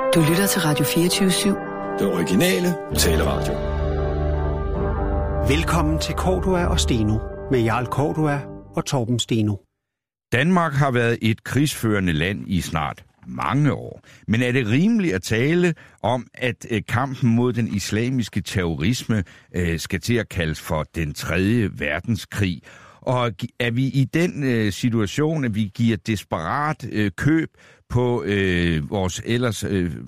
Du lytter til Radio 24/7. Det originale taleradio. Velkommen til Cordua og Steno med Jarl Cordua og Torben Steno. Danmark har været et krigsførende land i snart mange år. Men er det rimeligt at tale om, at kampen mod den islamiske terrorisme skal til at kaldes for den 3. verdenskrig? Og er vi i den situation, at vi giver desperat køb på vores ellers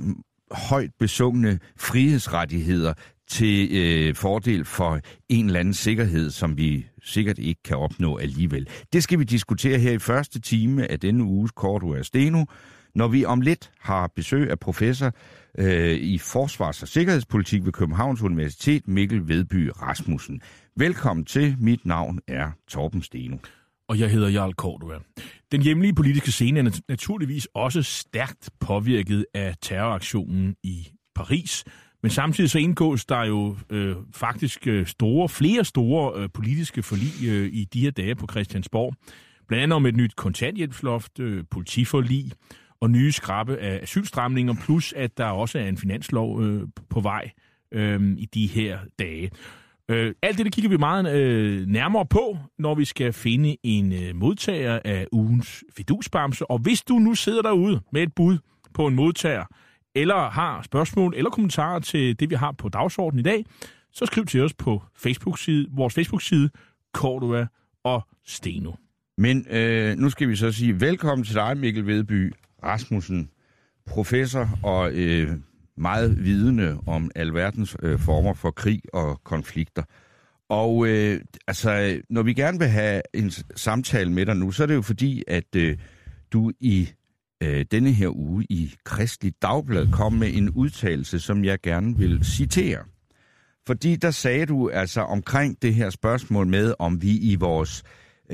højt besungne frihedsrettigheder til fordel for en eller anden sikkerhed, som vi sikkert ikke kan opnå alligevel? Det skal vi diskutere her i første time af denne uges Cordua og Steno, når vi om lidt har besøg af professor i forsvars- og sikkerhedspolitik ved Københavns Universitet, Mikkel Vedby Rasmussen. Velkommen til. Mit navn er Torben Steno. Og jeg hedder Jarl Cordua. Den hjemlige politiske scene er naturligvis også stærkt påvirket af terroraktionen i Paris. Men samtidig så indgås der jo faktisk flere store politiske forlig i de her dage på Christiansborg. Blandt andet om et nyt kontanthjælpsloft, politiforlig og nye skrappe af asylstramninger, plus at der også er en finanslov på vej i de her dage. Alt det kigger vi meget nærmere på, når vi skal finde en modtager af ugens fidusbamse. Og hvis du nu sidder derude med et bud på en modtager, eller har spørgsmål eller kommentarer til det, vi har på dagsordenen i dag, så skriv til os på vores Facebook-side, Cordua og Steno. Men nu skal vi så sige velkommen til dig, Mikkel Vedby Rasmussen, professor og meget vidende om alverdens former for krig og konflikter. Og når vi gerne vil have en samtale med dig nu, så er det jo fordi, at du i denne her uge i Kristeligt Dagblad kom med en udtalelse, som jeg gerne vil citere. Fordi der sagde du altså omkring det her spørgsmål med, om vi i vores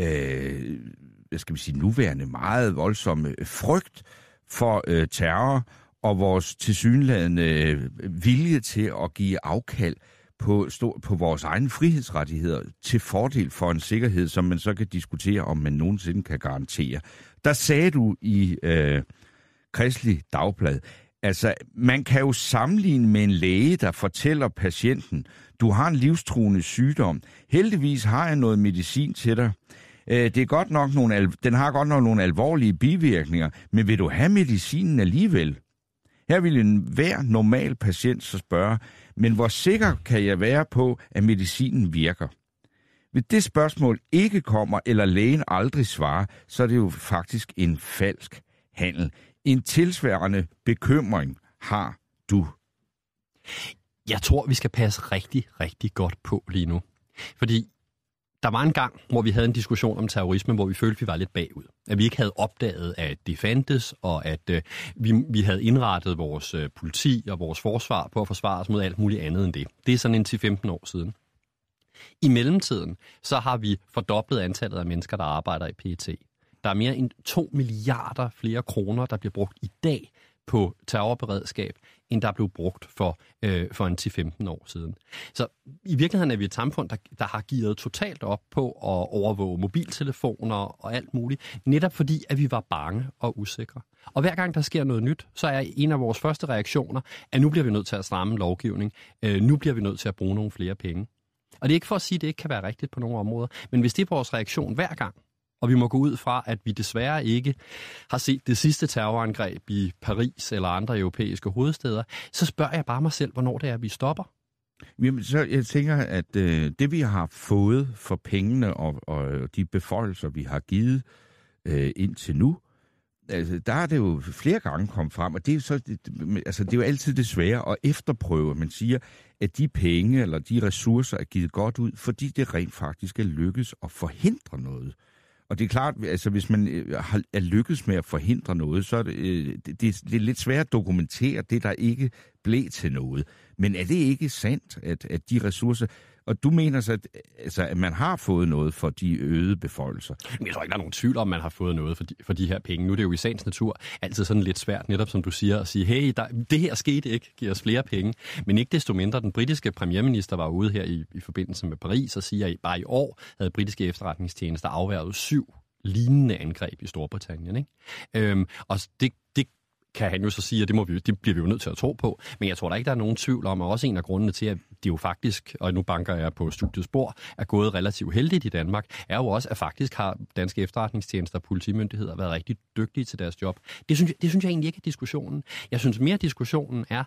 nuværende meget voldsomme frygt for terror og vores tilsyneladende vilje til at give afkald på vores egne frihedsrettigheder til fordel for en sikkerhed, som man så kan diskutere, om man nogensinde kan garantere. Der sagde du i Kristeligt Dagblad, altså man kan jo sammenligne med en læge, der fortæller patienten, du har en livstruende sygdom. Heldigvis har jeg noget medicin til dig. Det er godt nok den har godt nok nogle alvorlige bivirkninger, men vil du have medicinen alligevel? Her vil enhver normal patient så spørge, men hvor sikker kan jeg være på, at medicinen virker? Hvis det spørgsmål ikke kommer, eller lægen aldrig svarer, så er det jo faktisk en falsk handel. En tilsvarende bekymring har du. Jeg tror, vi skal passe rigtig, rigtig godt på lige nu. Fordi der var en gang, hvor vi havde en diskussion om terrorisme, hvor vi følte, vi var lidt bagud. At vi ikke havde opdaget, at det fandtes, og at vi havde indrettet vores politi og vores forsvar på at forsvare os mod alt muligt andet end det. Det er sådan en 10-15 år siden. I mellemtiden, så har vi fordoblet antallet af mennesker, der arbejder i PET. Der er mere end 2 milliarder flere kroner, der bliver brugt i dag på terrorberedskab, end der blev brugt for en 10-15 år siden. Så i virkeligheden er vi et samfund, der har gearet totalt op på at overvåge mobiltelefoner og alt muligt, netop fordi, at vi var bange og usikre. Og hver gang der sker noget nyt, så er en af vores første reaktioner, at nu bliver vi nødt til at stramme lovgivning, nu bliver vi nødt til at bruge nogle flere penge. Og det er ikke for at sige, at det ikke kan være rigtigt på nogle områder, men hvis det er vores reaktion hver gang, og vi må gå ud fra, at vi desværre ikke har set det sidste terrorangreb i Paris eller andre europæiske hovedsteder, så spørger jeg bare mig selv, hvornår det er, vi stopper. Jamen, så jeg tænker, at det vi har fået for pengene og de beføjelser, vi har givet indtil nu, altså, der er det jo flere gange kommet frem, og det er jo altid det svære at efterprøve. Man siger, at de penge eller de ressourcer er givet godt ud, fordi det rent faktisk er lykkes at forhindre noget. Og det er klart, altså hvis man er lykkes med at forhindre noget, så er det er lidt svært at dokumentere det, der ikke blev til noget. Men er det ikke sandt, at de ressourcer... Og du mener så, at man har fået noget for de øgede beføjelser? Jeg tror ikke, der er nogen tvivl om, man har fået noget for de her penge. Nu er det jo i sagens natur altid sådan lidt svært, netop som du siger, at sige, hey, det her skete ikke, giver os flere penge. Men ikke desto mindre, den britiske premierminister var ude her i forbindelse med Paris og siger, at bare i år havde britiske efterretningstjenester afværget 7 lignende angreb i Storbritannien. Ikke? Og det kan han jo så sige, at det bliver vi jo nødt til at tro på. Men jeg tror da ikke, der er nogen tvivl om, og også en af grundene til, at det jo faktisk, og nu banker jeg på studiets spor, er gået relativt heldigt i Danmark, er jo også, at faktisk har danske efterretningstjenester og politimyndigheder været rigtig dygtige til deres job. Det synes jeg egentlig ikke er diskussionen. Jeg synes mere, diskussionen er,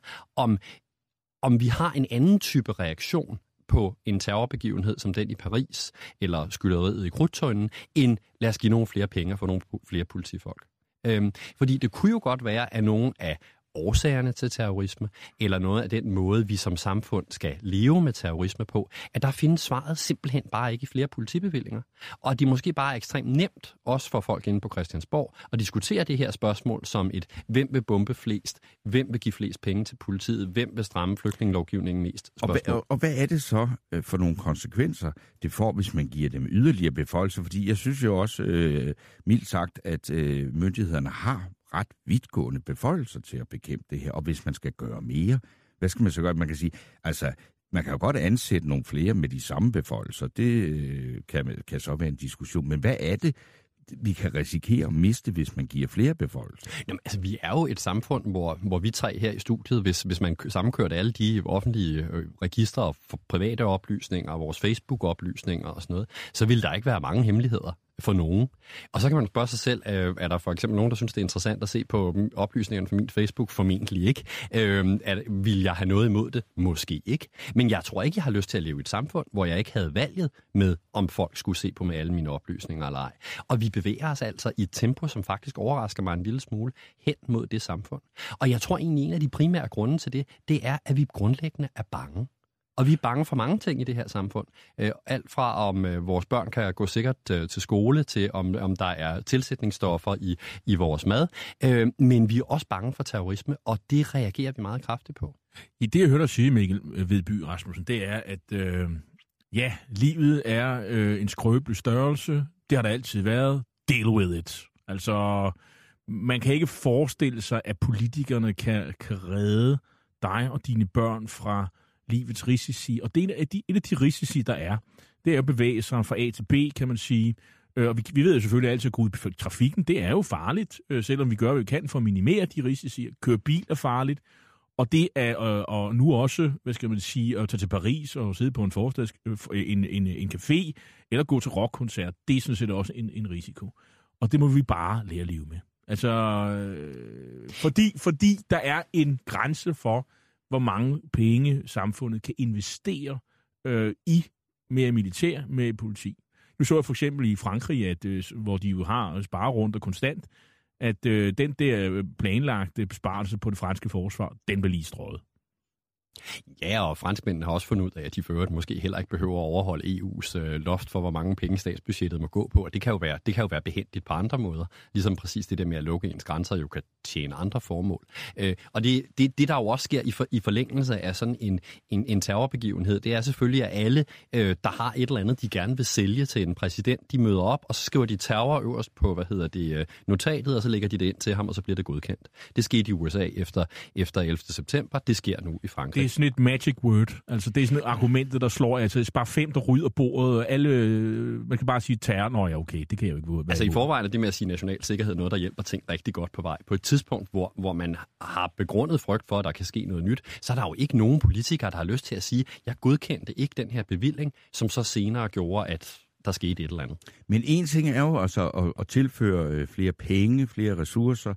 om vi har en anden type reaktion på en terrorbegivenhed som den i Paris, eller skyderiet i Krudttønden, end lad os give nogle flere penge for nogle flere politifolk. Fordi det kunne jo godt være, at nogle af årsagerne til terrorisme, eller noget af den måde, vi som samfund skal leve med terrorisme på, at der findes svaret simpelthen bare ikke i flere politibevillinger. Og det måske bare er ekstremt nemt, også for folk inde på Christiansborg, at diskutere det her spørgsmål som et, hvem vil bombe flest, hvem vil give flest penge til politiet, hvem vil stramme flygtningelovgivningen mest spørgsmål. Og hvad er det så for nogle konsekvenser, det får, hvis man giver dem yderligere beføjelser? Fordi jeg synes jo også, mildt sagt, at myndighederne har ret vidtgående beføjelser til at bekæmpe det her, og hvis man skal gøre mere, hvad skal man så gøre? Man kan sige, altså, man kan jo godt ansætte nogle flere med de samme beføjelser, det kan så være en diskussion, men hvad er det, vi kan risikere at miste, hvis man giver flere beføjelser? Jamen, altså, vi er jo et samfund, hvor vi tre her i studiet, hvis man sammenkørte alle de offentlige registre for private oplysninger, vores Facebook-oplysninger og sådan noget, så ville der ikke være mange hemmeligheder for nogen. Og så kan man spørge sig selv, er der for eksempel nogen, der synes, det er interessant at se på oplysningerne fra min Facebook? Formentlig ikke. Vil jeg have noget imod det? Måske ikke. Men jeg tror ikke, jeg har lyst til at leve i et samfund, hvor jeg ikke havde valget med, om folk skulle se på med alle mine oplysninger eller ej. Og vi bevæger os altså i et tempo, som faktisk overrasker mig en lille smule hen mod det samfund. Og jeg tror egentlig, en af de primære grunde til det er, at vi grundlæggende er bange. Og vi er bange for mange ting i det her samfund. Alt fra om vores børn kan gå sikkert til skole, til om der er tilsætningsstoffer i vores mad. Men vi er også bange for terrorisme, og det reagerer vi meget kraftigt på. I det, jeg hørte dig sige, Mikkel Vedby Rasmussen, det er, at livet er en skrøbelig størrelse. Det har der altid været. Deal with it. Altså, man kan ikke forestille sig, at politikerne kan redde dig og dine børn fra livets risici, og det er et af de risici, der er, det er at bevæge sig fra A til B, kan man sige. Og vi ved jo selvfølgelig altid, at gå ud i trafikken, det er jo farligt, selvom vi gør, hvad vi kan for at minimere de risici. At køre bil er farligt, og det er og nu også, hvad skal man sige, at tage til Paris og sidde på en café, eller gå til rockkoncert, det er sådan set også en risiko. Og det må vi bare lære at leve med. Altså, fordi der er en grænse for, hvor mange penge samfundet kan investere i mere militær, med politi. Nu så jeg for eksempel i Frankrig, at, hvor de jo har sparerunder konstant, at den der planlagte besparelse på det franske forsvar, den blev lige strøget. Ja, og franskmændene har også fundet ud af, at de for øvrigt måske heller ikke behøver at overholde EU's loft for, hvor mange penge statsbudgettet må gå på. Og det kan jo være behændigt på andre måder. Ligesom præcis det der med at lukke ens grænser jo kan tjene andre formål. Og det der jo også sker i forlængelse af sådan en terrorbegivenhed, det er selvfølgelig, at alle, der har et eller andet, de gerne vil sælge til en præsident, de møder op, og så skriver de terror øverst på, notatet, og så lægger de det ind til ham, og så bliver det godkendt. Det skete i USA efter 11. september. Det sker nu i Frankrig. Det er sådan et magic word. Altså, det er sådan et argument, der slår. Altså, det er bare 5, der rydder bordet. Alle, man kan bare sige terror. Nå ja, okay, det kan jeg jo ikke være. Altså, i forvejen er det med at sige national sikkerhed noget, der hjælper ting rigtig godt på vej. På et tidspunkt, hvor man har begrundet frygt for, at der kan ske noget nyt, så er der jo ikke nogen politikere, der har lyst til at sige, jeg godkendte ikke den her bevilling, som så senere gjorde, at der skete et eller andet. Men en ting er jo altså at tilføre flere penge, flere ressourcer,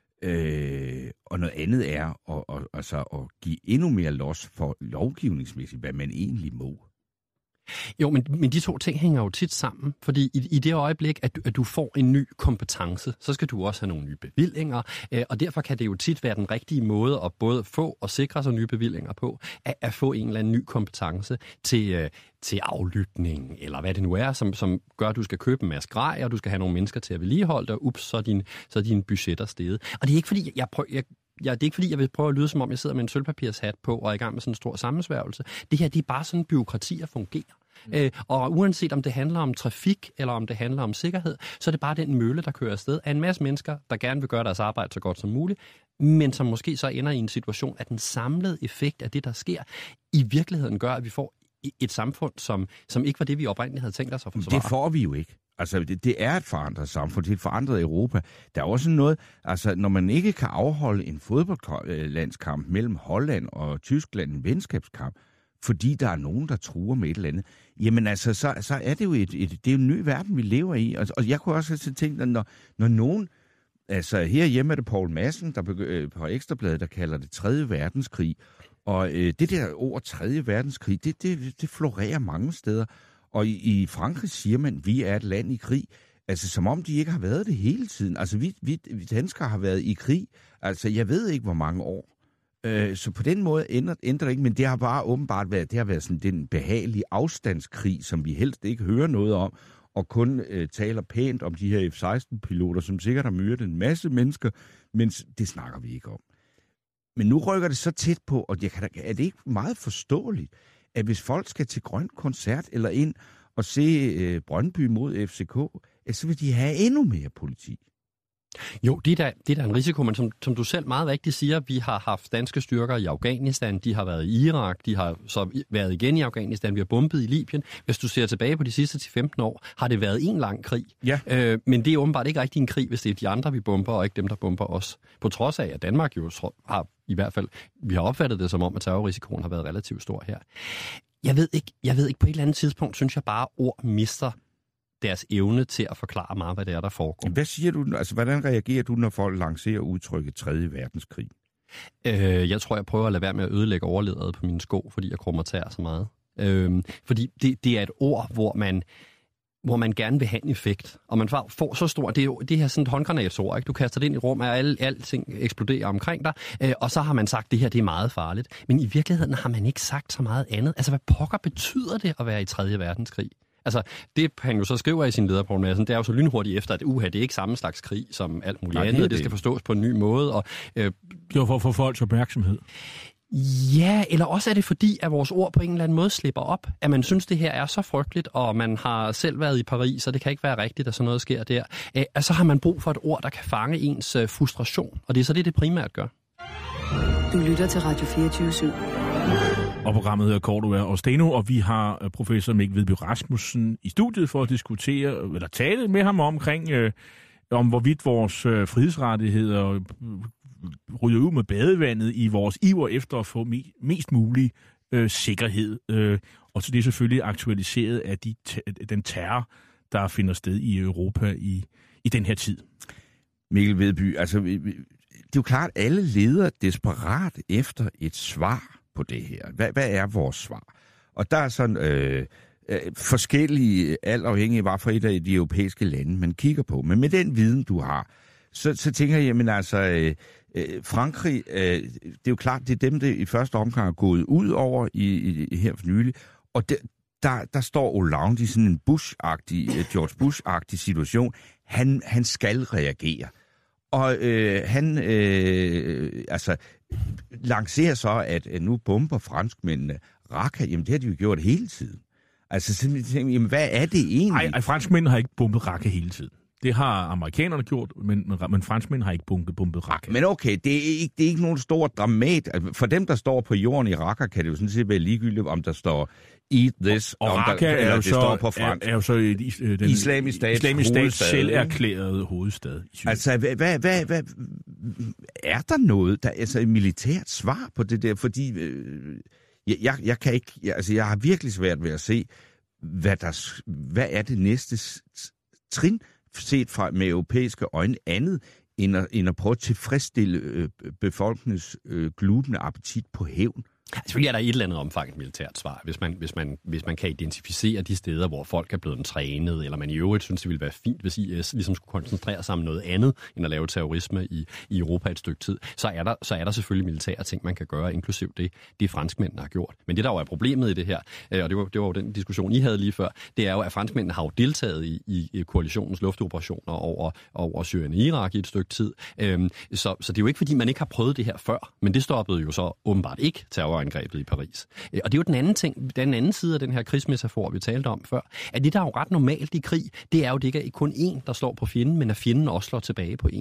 og noget andet er at give endnu mere los for lovgivningsmæssigt, hvad man egentlig må. Jo, men de to ting hænger jo tit sammen, fordi i det øjeblik, at du får en ny kompetence, så skal du også have nogle nye bevillinger, og derfor kan det jo tit være den rigtige måde at både få og sikre sig nye bevillinger på, at få en eller anden ny kompetence til aflytning, eller hvad det nu er, som gør, at du skal købe en masse grej, og du skal have nogle mennesker til at vedligeholde dig, så er dine budgetter steget. Og det er ikke fordi, det er ikke fordi, jeg vil prøve at lyde, som om jeg sidder med en sølvpapirshat på og er i gang med sådan en stor sammensværgelse. Det her, det er bare sådan, byråkratier fungerer. Og uanset om det handler om trafik, eller om det handler om sikkerhed, så er det bare den mølle, der kører afsted af en masse mennesker, der gerne vil gøre deres arbejde så godt som muligt, men som måske så ender i en situation, at den samlede effekt af det, der sker, i virkeligheden gør, at vi får et samfund, som ikke var det, vi oprindeligt havde tænkt os at forsvare. Det får vi jo ikke. Altså, det er et forandret samfund, det er et forandret Europa. Der er også noget, altså, når man ikke kan afholde en fodboldlandskamp mellem Holland og Tyskland, en venskabskamp, fordi der er nogen, der truer med et eller andet, jamen altså, så er det jo det er jo en ny verden, vi lever i. Og jeg kunne også have tænkt, at når nogen, altså herhjemme er det Poul Madsen, der på Ekstrabladet, der kalder det 3. verdenskrig, og det der ord 3. verdenskrig, det florerer mange steder. Og i Frankrig siger man, at vi er et land i krig. Altså, som om de ikke har været det hele tiden. Altså, vi danskere har været i krig. Altså, jeg ved ikke, hvor mange år. Så på den måde ændrer det ikke, men det har bare åbenbart været sådan den behagelige afstandskrig, som vi helst ikke hører noget om, og kun taler pænt om de her F-16-piloter, som sikkert har myrdet en masse mennesker, men det snakker vi ikke om. Men nu rykker det så tæt på, og er det ikke meget forståeligt, at hvis folk skal til Grøn Koncert eller ind og se Brøndby mod FCK, så vil de have endnu mere politi. Jo, det er da en risiko, men som du selv meget rigtigt siger, vi har haft danske styrker i Afghanistan, de har været i Irak, de har så været igen i Afghanistan, vi har bombet i Libyen. Hvis du ser tilbage på de sidste 10-15 år, har det været en lang krig. Ja. Men det er åbenbart ikke rigtig en krig, hvis det er de andre, vi bomber, og ikke dem, der bomber os. På trods af, at Danmark jo har i hvert fald, vi har opfattet det som om, at terrorrisikoen har været relativt stor her. Jeg ved ikke, på et eller andet tidspunkt, synes jeg bare, ord mister deres evne til at forklare meget, hvad det er, der foregår. Hvad siger du? Altså, hvordan reagerer du, når folk lancerer udtrykket 3. verdenskrig? Jeg tror, jeg prøver at lade være med at ødelægge overlederet på mine sko, fordi jeg krummer tæer så meget. Fordi det er et ord, hvor man gerne vil have en effekt, og man får så stort, det er jo det her sådan et håndgranatsord, ikke? Du kaster det ind i rum, og alting eksploderer omkring dig, og så har man sagt, det her det er meget farligt. Men i virkeligheden har man ikke sagt så meget andet. Altså, hvad pokker betyder det at være i 3. verdenskrig? Altså, det han jo så skriver i sin leder, Poul Madsen, det er jo så lynhurtigt efter, at det er ikke samme slags krig som alt muligt andet, og det skal forstås på en ny måde. Og, det var for at få folks opmærksomhed. Ja, eller også er det fordi, at vores ord på en eller anden måde slipper op, at man synes, det her er så frygteligt, og man har selv været i Paris, og det kan ikke være rigtigt, at sådan noget sker der. Og så har man brug for et ord, der kan fange ens frustration, og det er så det primært gør. Du lytter til Radio 24/7. Og programmet hedder Cordua og Steno, og vi har professor Mikkel Vedby Rasmussen i studiet for at diskutere, eller tale med ham om hvorvidt vores frihedsrettigheder ryger ud med badevandet i vores iver efter at få mest mulig sikkerhed. Og så det er selvfølgelig aktualiseret af den terror, der finder sted i Europa i den her tid. Mikkel Vedby, altså det er jo klart, at alle leder desperat efter et svar på det her. Hvad er vores svar? Og der er sådan forskellige, alt afhængig af hvad for et af de europæiske lande, man kigger på. Men med den viden, du har, så tænker jeg, jamen altså, Frankrig, det er jo klart, det er dem, der i første omgang er gået ud over her for nylig. Og der står Hollande i sådan en George Bush-agtig situation. Han skal reagere. Og han lancerer så, at nu bomber franskmændene Raqqa. Jamen, det har de jo gjort hele tiden. Altså, så tænker, jamen, hvad er det egentlig? Nej, franskmændene har ikke bombet Raqqa hele tiden. Det har amerikanerne gjort, men franskmændene har ikke bombet Raqqa. Men okay, det er ikke nogen stor dramat. For dem, der står på jorden i Raqqa, kan det jo sådan set være ligegyldigt, om der står eat this, og Raqqa er jo står på fransk. Er jo så den Islamisk Stats selv erklærede hovedstad i Syrien. Altså, hvad er der noget, der altså et militært svar på det der? Fordi jeg kan ikke, jeg har virkelig svært ved at se, hvad er det næste trin, set fra med europæiske øjne, andet end at prøve at tilfredsstille befolkningens glubende appetit på hævn. Selvfølgelig er der i et eller andet omfang et militært svar, hvis man kan identificere de steder, hvor folk er blevet trænet, eller man i øvrigt synes, det ville være fint, hvis IS ligesom skulle koncentrere sig om noget andet, end at lave terrorisme i Europa et stykke tid, så er der selvfølgelig militære ting, man kan gøre, inklusiv det franskmændene har gjort. Men det, der jo er problemet i det her, og det var jo den diskussion, I havde lige før, det er jo, at franskmændene har jo deltaget i koalitionens luftoperationer over Syrien og Irak i et stykke tid. Så det er jo ikke, fordi man ikke har prøvet det her før, men det stoppede jo så åbenbart ikke terrorangrebet i Paris. Og det er jo den anden ting, den anden side af den her krigsmetafor, vi talte om før, at det, der er jo ret normalt i krig, det er jo, det ikke kun én, der slår på fjenden, men at fjenden også slår tilbage på én.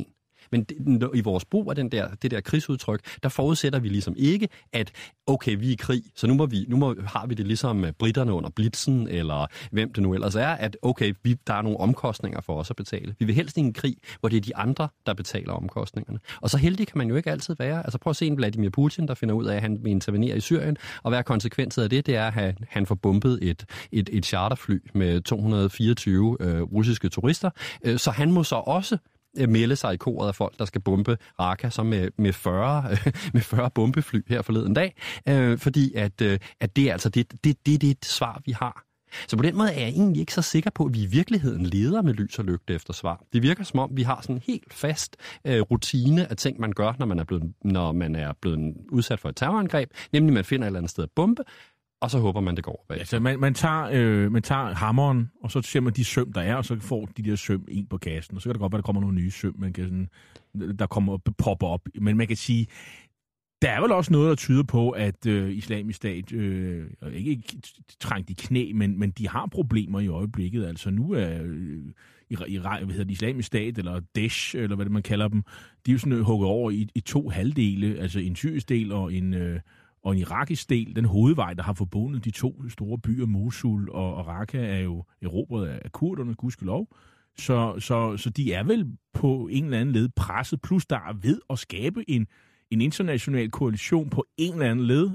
Men i vores brug af det der krigsudtryk, der forudsætter vi ligesom ikke, at okay, vi er i krig, så har vi det ligesom britterne under Blitzen, eller hvem det nu ellers er, at okay, der er nogle omkostninger for os at betale. Vi vil helst i en krig, hvor det er de andre, der betaler omkostningerne. Og så heldig kan man jo ikke altid være. Altså prøv at se en Vladimir Putin, der finder ud af, at han vil intervenere i Syrien, og hvad er konsekvensen af det? Det er, at han får bombet et charterfly med 224 russiske turister, så han må så også melde sig i koret af folk, der skal bombe Raqqa, så med 40 bombefly her forleden dag, fordi at det er altså det svar, vi har. Så på den måde er jeg egentlig ikke så sikker på, at vi i virkeligheden leder med lys og lygte efter svar. Det virker som om, vi har sådan en helt fast rutine af ting, man gør, når man er blevet udsat for et terrorangreb, nemlig man finder et eller andet sted at bombe, og så håber man, det går bag. Altså, man tager hammeren, og så ser man de søm, der er, og så får de der søm ind på kassen, og så kan det godt være, der kommer nogle nye søm, man kan popper op. Men man kan sige, der er vel også noget, der tyder på, at Islamisk Stat ikke trængt i knæ, men de har problemer i øjeblikket. Altså nu er Islamisk Stat, eller Daesh, eller hvad det man kalder dem, de er jo sådan hugget over i to halvdele, altså en syrisk del og en irakisk del. Den hovedvej, der har forbundet de to store byer, Mosul og Raqqa, er jo erobret af kurderne, gudskelov. Så de er vel på en eller anden led presset, plus der er ved at skabe en international koalition på en eller anden led.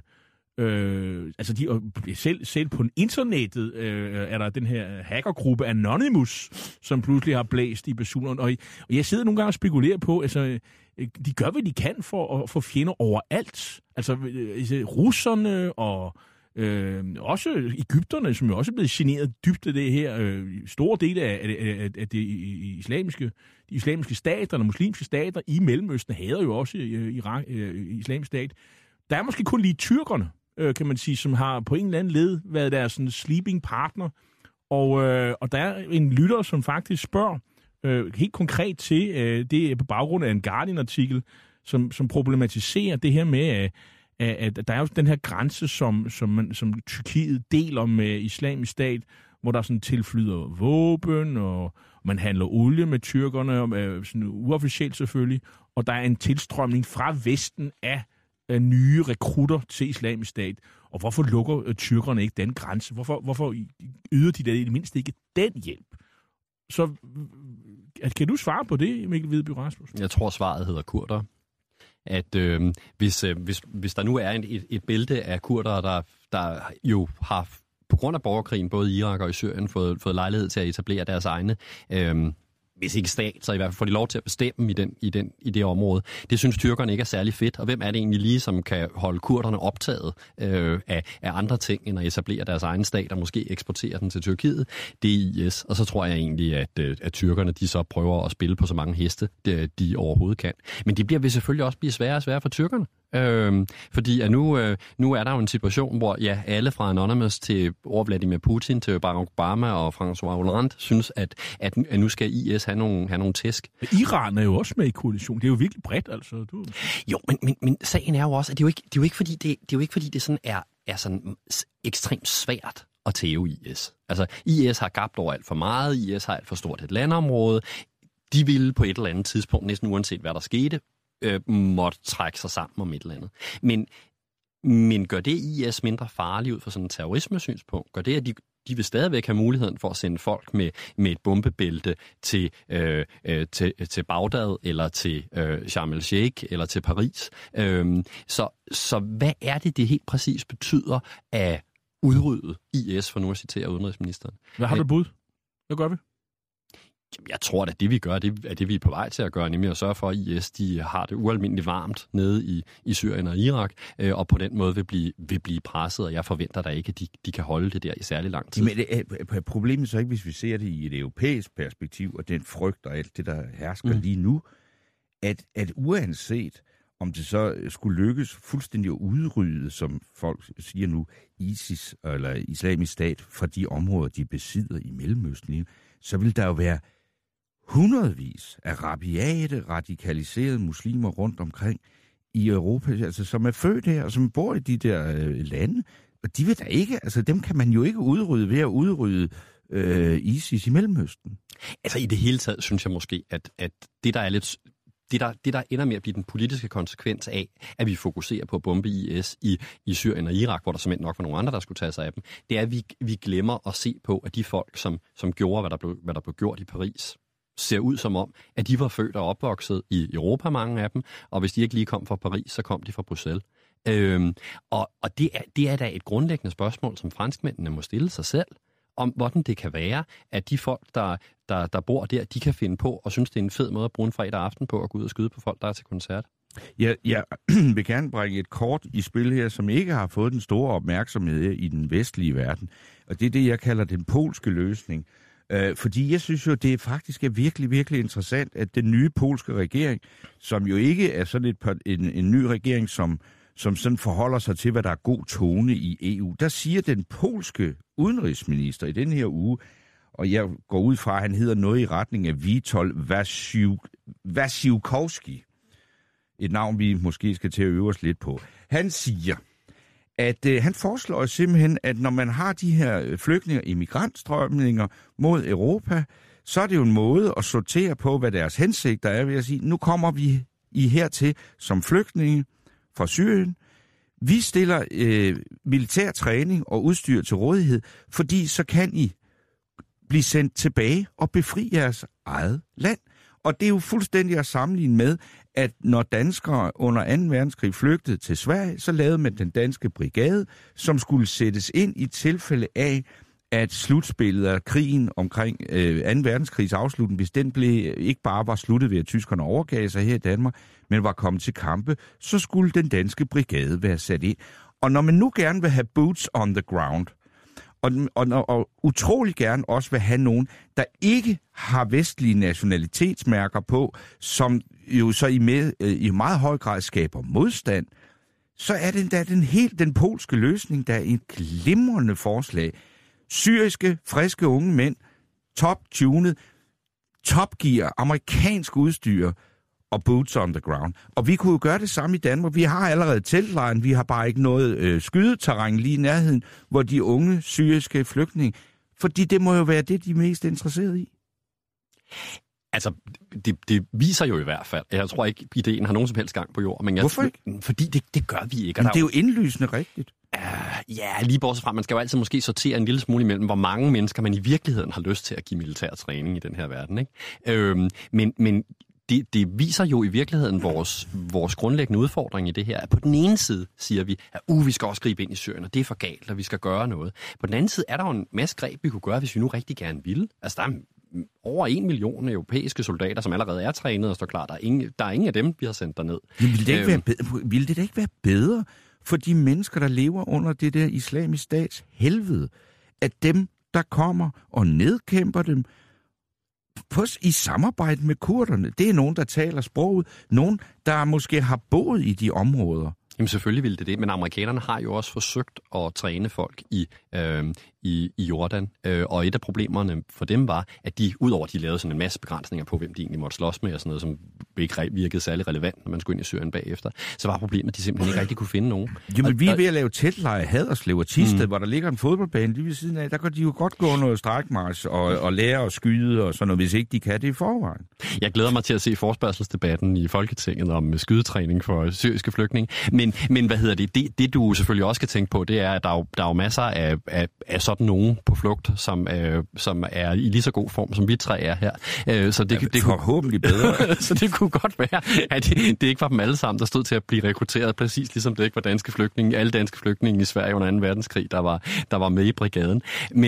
Selv på internettet er der den her hackergruppe Anonymous, som pludselig har blæst i basunerne. Og jeg sidder nogle gange og spekulerer på, altså, de gør, hvad de kan for at få fjender overalt. Altså russerne og også egypterne, som jo også er blevet generet dybt af det her. Store dele af de islamiske stater, eller muslimske stater i Mellemøsten, hader jo også Islamisk Stat. Der er måske kun lige tyrkerne, kan man sige, som har på en eller anden led været deres sådan sleeping partner. Og der er en lytter, som faktisk spørger helt konkret til, det er på baggrund af en Guardian-artikel, som problematiserer det her med, at der er jo den her grænse, som Tyrkiet deler med Islamisk Stat, hvor der sådan tilflyder våben, og man handler olie med tyrkerne, sådan uofficielt selvfølgelig, og der er en tilstrømning fra Vesten af nye rekrutter til Islamisk Stat. Og hvorfor lukker tyrkerne ikke den grænse? Hvorfor yder de det mindste ikke den hjælp? Så kan du svare på det, Mikkel Hvideby Rasmussen? Jeg tror, svaret hedder kurder. At hvis der nu er et bælte af kurdere, der jo har på grund af borgerkrigen både i Irak og i Syrien fået lejlighed til at etablere deres egne, hvis ikke stat, så i hvert fald får de lov til at bestemme i det område. Det synes tyrkerne ikke er særlig fedt, og hvem er det egentlig lige, som kan holde kurderne optaget af andre ting, end at etablere deres egen stat og måske eksportere den til Tyrkiet? Det er IS, og så tror jeg egentlig, at tyrkerne de så prøver at spille på så mange heste, de overhovedet kan. Men det vil selvfølgelig også blive sværere og sværere for tyrkerne. Fordi at nu er der jo en situation, hvor alle fra Anonymous til Vladimir Putin til Barack Obama og François Hollande synes, at nu skal IS have nogle tæsk. Iran er jo også med i koalition. Det er jo virkelig bredt, altså. Jo, men sagen er jo også, at det er jo ikke fordi det sådan er sådan ekstremt svært at tæve IS. Altså IS har gabt over alt for meget, IS har alt for stort et landområde. De ville på et eller andet tidspunkt, næsten uanset hvad der skete, måtte trække sig sammen om et eller andet. Men gør det IS mindre farligt ud fra sådan en terrorismesynspunkt? Gør det, at de vil stadigvæk have muligheden for at sende folk med et bombebælte til Bagdad, eller til Sharm el-Sheikh, eller til Paris? Så hvad er det helt præcis betyder at udrydde IS, for nu at citere udenrigsministeren? Hvad har du bud? Hvad gør vi? Jeg tror, at det vi gør, det er det, vi er på vej til at gøre, nemlig at sørge for, at IS de har det ualmindeligt varmt nede i Syrien og Irak, og på den måde vil blive presset, og jeg forventer da ikke, at de kan holde det der i særlig lang tid. Men problemet så ikke, hvis vi ser det i et europæisk perspektiv, og den frygt og alt det, der hersker lige nu, at uanset om det så skulle lykkes fuldstændig at udrydde, som folk siger nu, ISIS eller Islamisk Stat fra de områder, de besidder i Mellemøsten, så vil der jo være hundredvis af rabiate, radikaliserede muslimer rundt omkring i Europa, altså som er født her, og som bor i de der lande. Og de vil da ikke, altså dem kan man jo ikke udrydde ved at udrydde ISIS i Mellemøsten. Altså i det hele taget synes jeg måske, at det, der er lidt det der ender med at blive den politiske konsekvens af, at vi fokuserer på at bombe IS i Syrien og Irak, hvor der simpelthen nok var nogle andre, der skulle tage sig af dem, det er, at vi glemmer at se på, at de folk, som gjorde, hvad der blev gjort i Paris, ser ud som om, at de var født og opvokset i Europa, mange af dem, og hvis de ikke lige kom fra Paris, så kom de fra Bruxelles. Og det er da et grundlæggende spørgsmål, som franskmændene må stille sig selv, om hvordan det kan være, at de folk, der bor der, de kan finde på og synes, det er en fed måde at bruge en fredag aften på at gå ud og skyde på folk, der er til koncert. Jeg vil gerne bringe et kort i spil her, som ikke har fået den store opmærksomhed i den vestlige verden. Og det er det, jeg kalder den polske løsning. Fordi jeg synes jo, det faktisk er virkelig, virkelig interessant, at den nye polske regering, som jo ikke er sådan en ny regering, som sådan forholder sig til, hvad der er god tone i EU, der siger den polske udenrigsminister i den her uge, og jeg går ud fra, at han hedder noget i retning af Witold Wasiłkowski, et navn, vi måske skal til at øve os lidt på. Han siger, at han foreslår simpelthen, at når man har de her flygtninge- og immigrantstrømninger mod Europa, så er det jo en måde at sortere på, hvad deres hensigter er ved at sige, nu kommer vi hertil som flygtninge fra Syrien. Vi stiller militær træning og udstyr til rådighed, fordi så kan I blive sendt tilbage og befri jeres eget land. Og det er jo fuldstændig at sammenligne med, at når danskere under 2. verdenskrig flygtede til Sverige, så lavede man den danske brigade, som skulle sættes ind i tilfælde af, at slutspillet af krigen omkring 2. verdenskrigs afslutning, hvis den ikke bare var sluttet ved, at tyskerne overgav sig her i Danmark, men var kommet til kampe, så skulle den danske brigade være sat ind. Og når man nu gerne vil have boots on the ground, og utrolig gerne også vil have nogen, der ikke har vestlige nationalitetsmærker på, som jo så i meget høj grad skaber modstand, så er det den polske løsning, der er et glimrende forslag. Syriske, friske unge mænd, top-tunet, top-gear, amerikansk udstyr og boots on the ground. Og vi kunne jo gøre det samme i Danmark. Vi har allerede teltlejren, vi har bare ikke noget skydeterræn lige i nærheden, hvor de unge syriske flygtninge, fordi det må jo være det, de er mest interesserede i. Altså, det viser jo i hvert fald. Jeg tror ikke, ideen har nogen som helst gang på jord. Men hvorfor ikke? Fordi det gør vi ikke. Men det er jo indlysende rigtigt. Ja, lige bortset fra, man skal jo altid måske sortere en lille smule imellem, hvor mange mennesker man i virkeligheden har lyst til at give militær træning i den her verden, ikke? Men det viser jo i virkeligheden vores grundlæggende udfordring i det her. På den ene side siger vi, at vi skal også gribe ind i Syrien, og det er for galt, og vi skal gøre noget. På den anden side er der jo en masse greb, vi kunne gøre, hvis vi nu rigtig gerne ville. Altså, der er over 1 million europæiske soldater, som allerede er trænet og står klar. Der er ingen af dem, vi har sendt derned. Ville det da ikke være bedre for de mennesker, der lever under det der islamisk stats helvede, at dem, der kommer og nedkæmper dem, i samarbejde med kurderne, det er nogen, der taler sproget, nogen, der måske har boet i de områder. Jamen selvfølgelig ville det, men amerikanerne har jo også forsøgt at træne folk i Jordan, og et af problemerne for dem var, at udover at de lavede sådan en masse begrænsninger på, hvem de egentlig måtte slås med og sådan noget, som ikke virkede særlig relevant, når man skulle ind i Syrien bagefter, så var problemet, at de simpelthen ikke rigtig kunne finde nogen. Jamen vi er ved at lave teltlejre, Haderslev og Thisted, hvor der ligger en fodboldbane lige ved siden af, der kan de jo godt gå noget strækmarch og lære at skyde og sådan noget, hvis ikke de kan det i forvejen. Jeg glæder mig til at se forespørgselsdebatten i Folketinget om skydetræning for syriske flygtninge, men hvad hedder det? Det du selvfølgelig også skal tænke på, det er, at der er jo masser af sådan nogen på flugt, som er i lige så god form, som vi tre er her. Så det forhåbentlig bedre. Så det kunne godt være, at det ikke var dem alle sammen, der stod til at blive rekrutteret, præcis ligesom det ikke var danske flygtninge, alle danske flygtninge i Sverige under 2. verdenskrig, der var med i brigaden.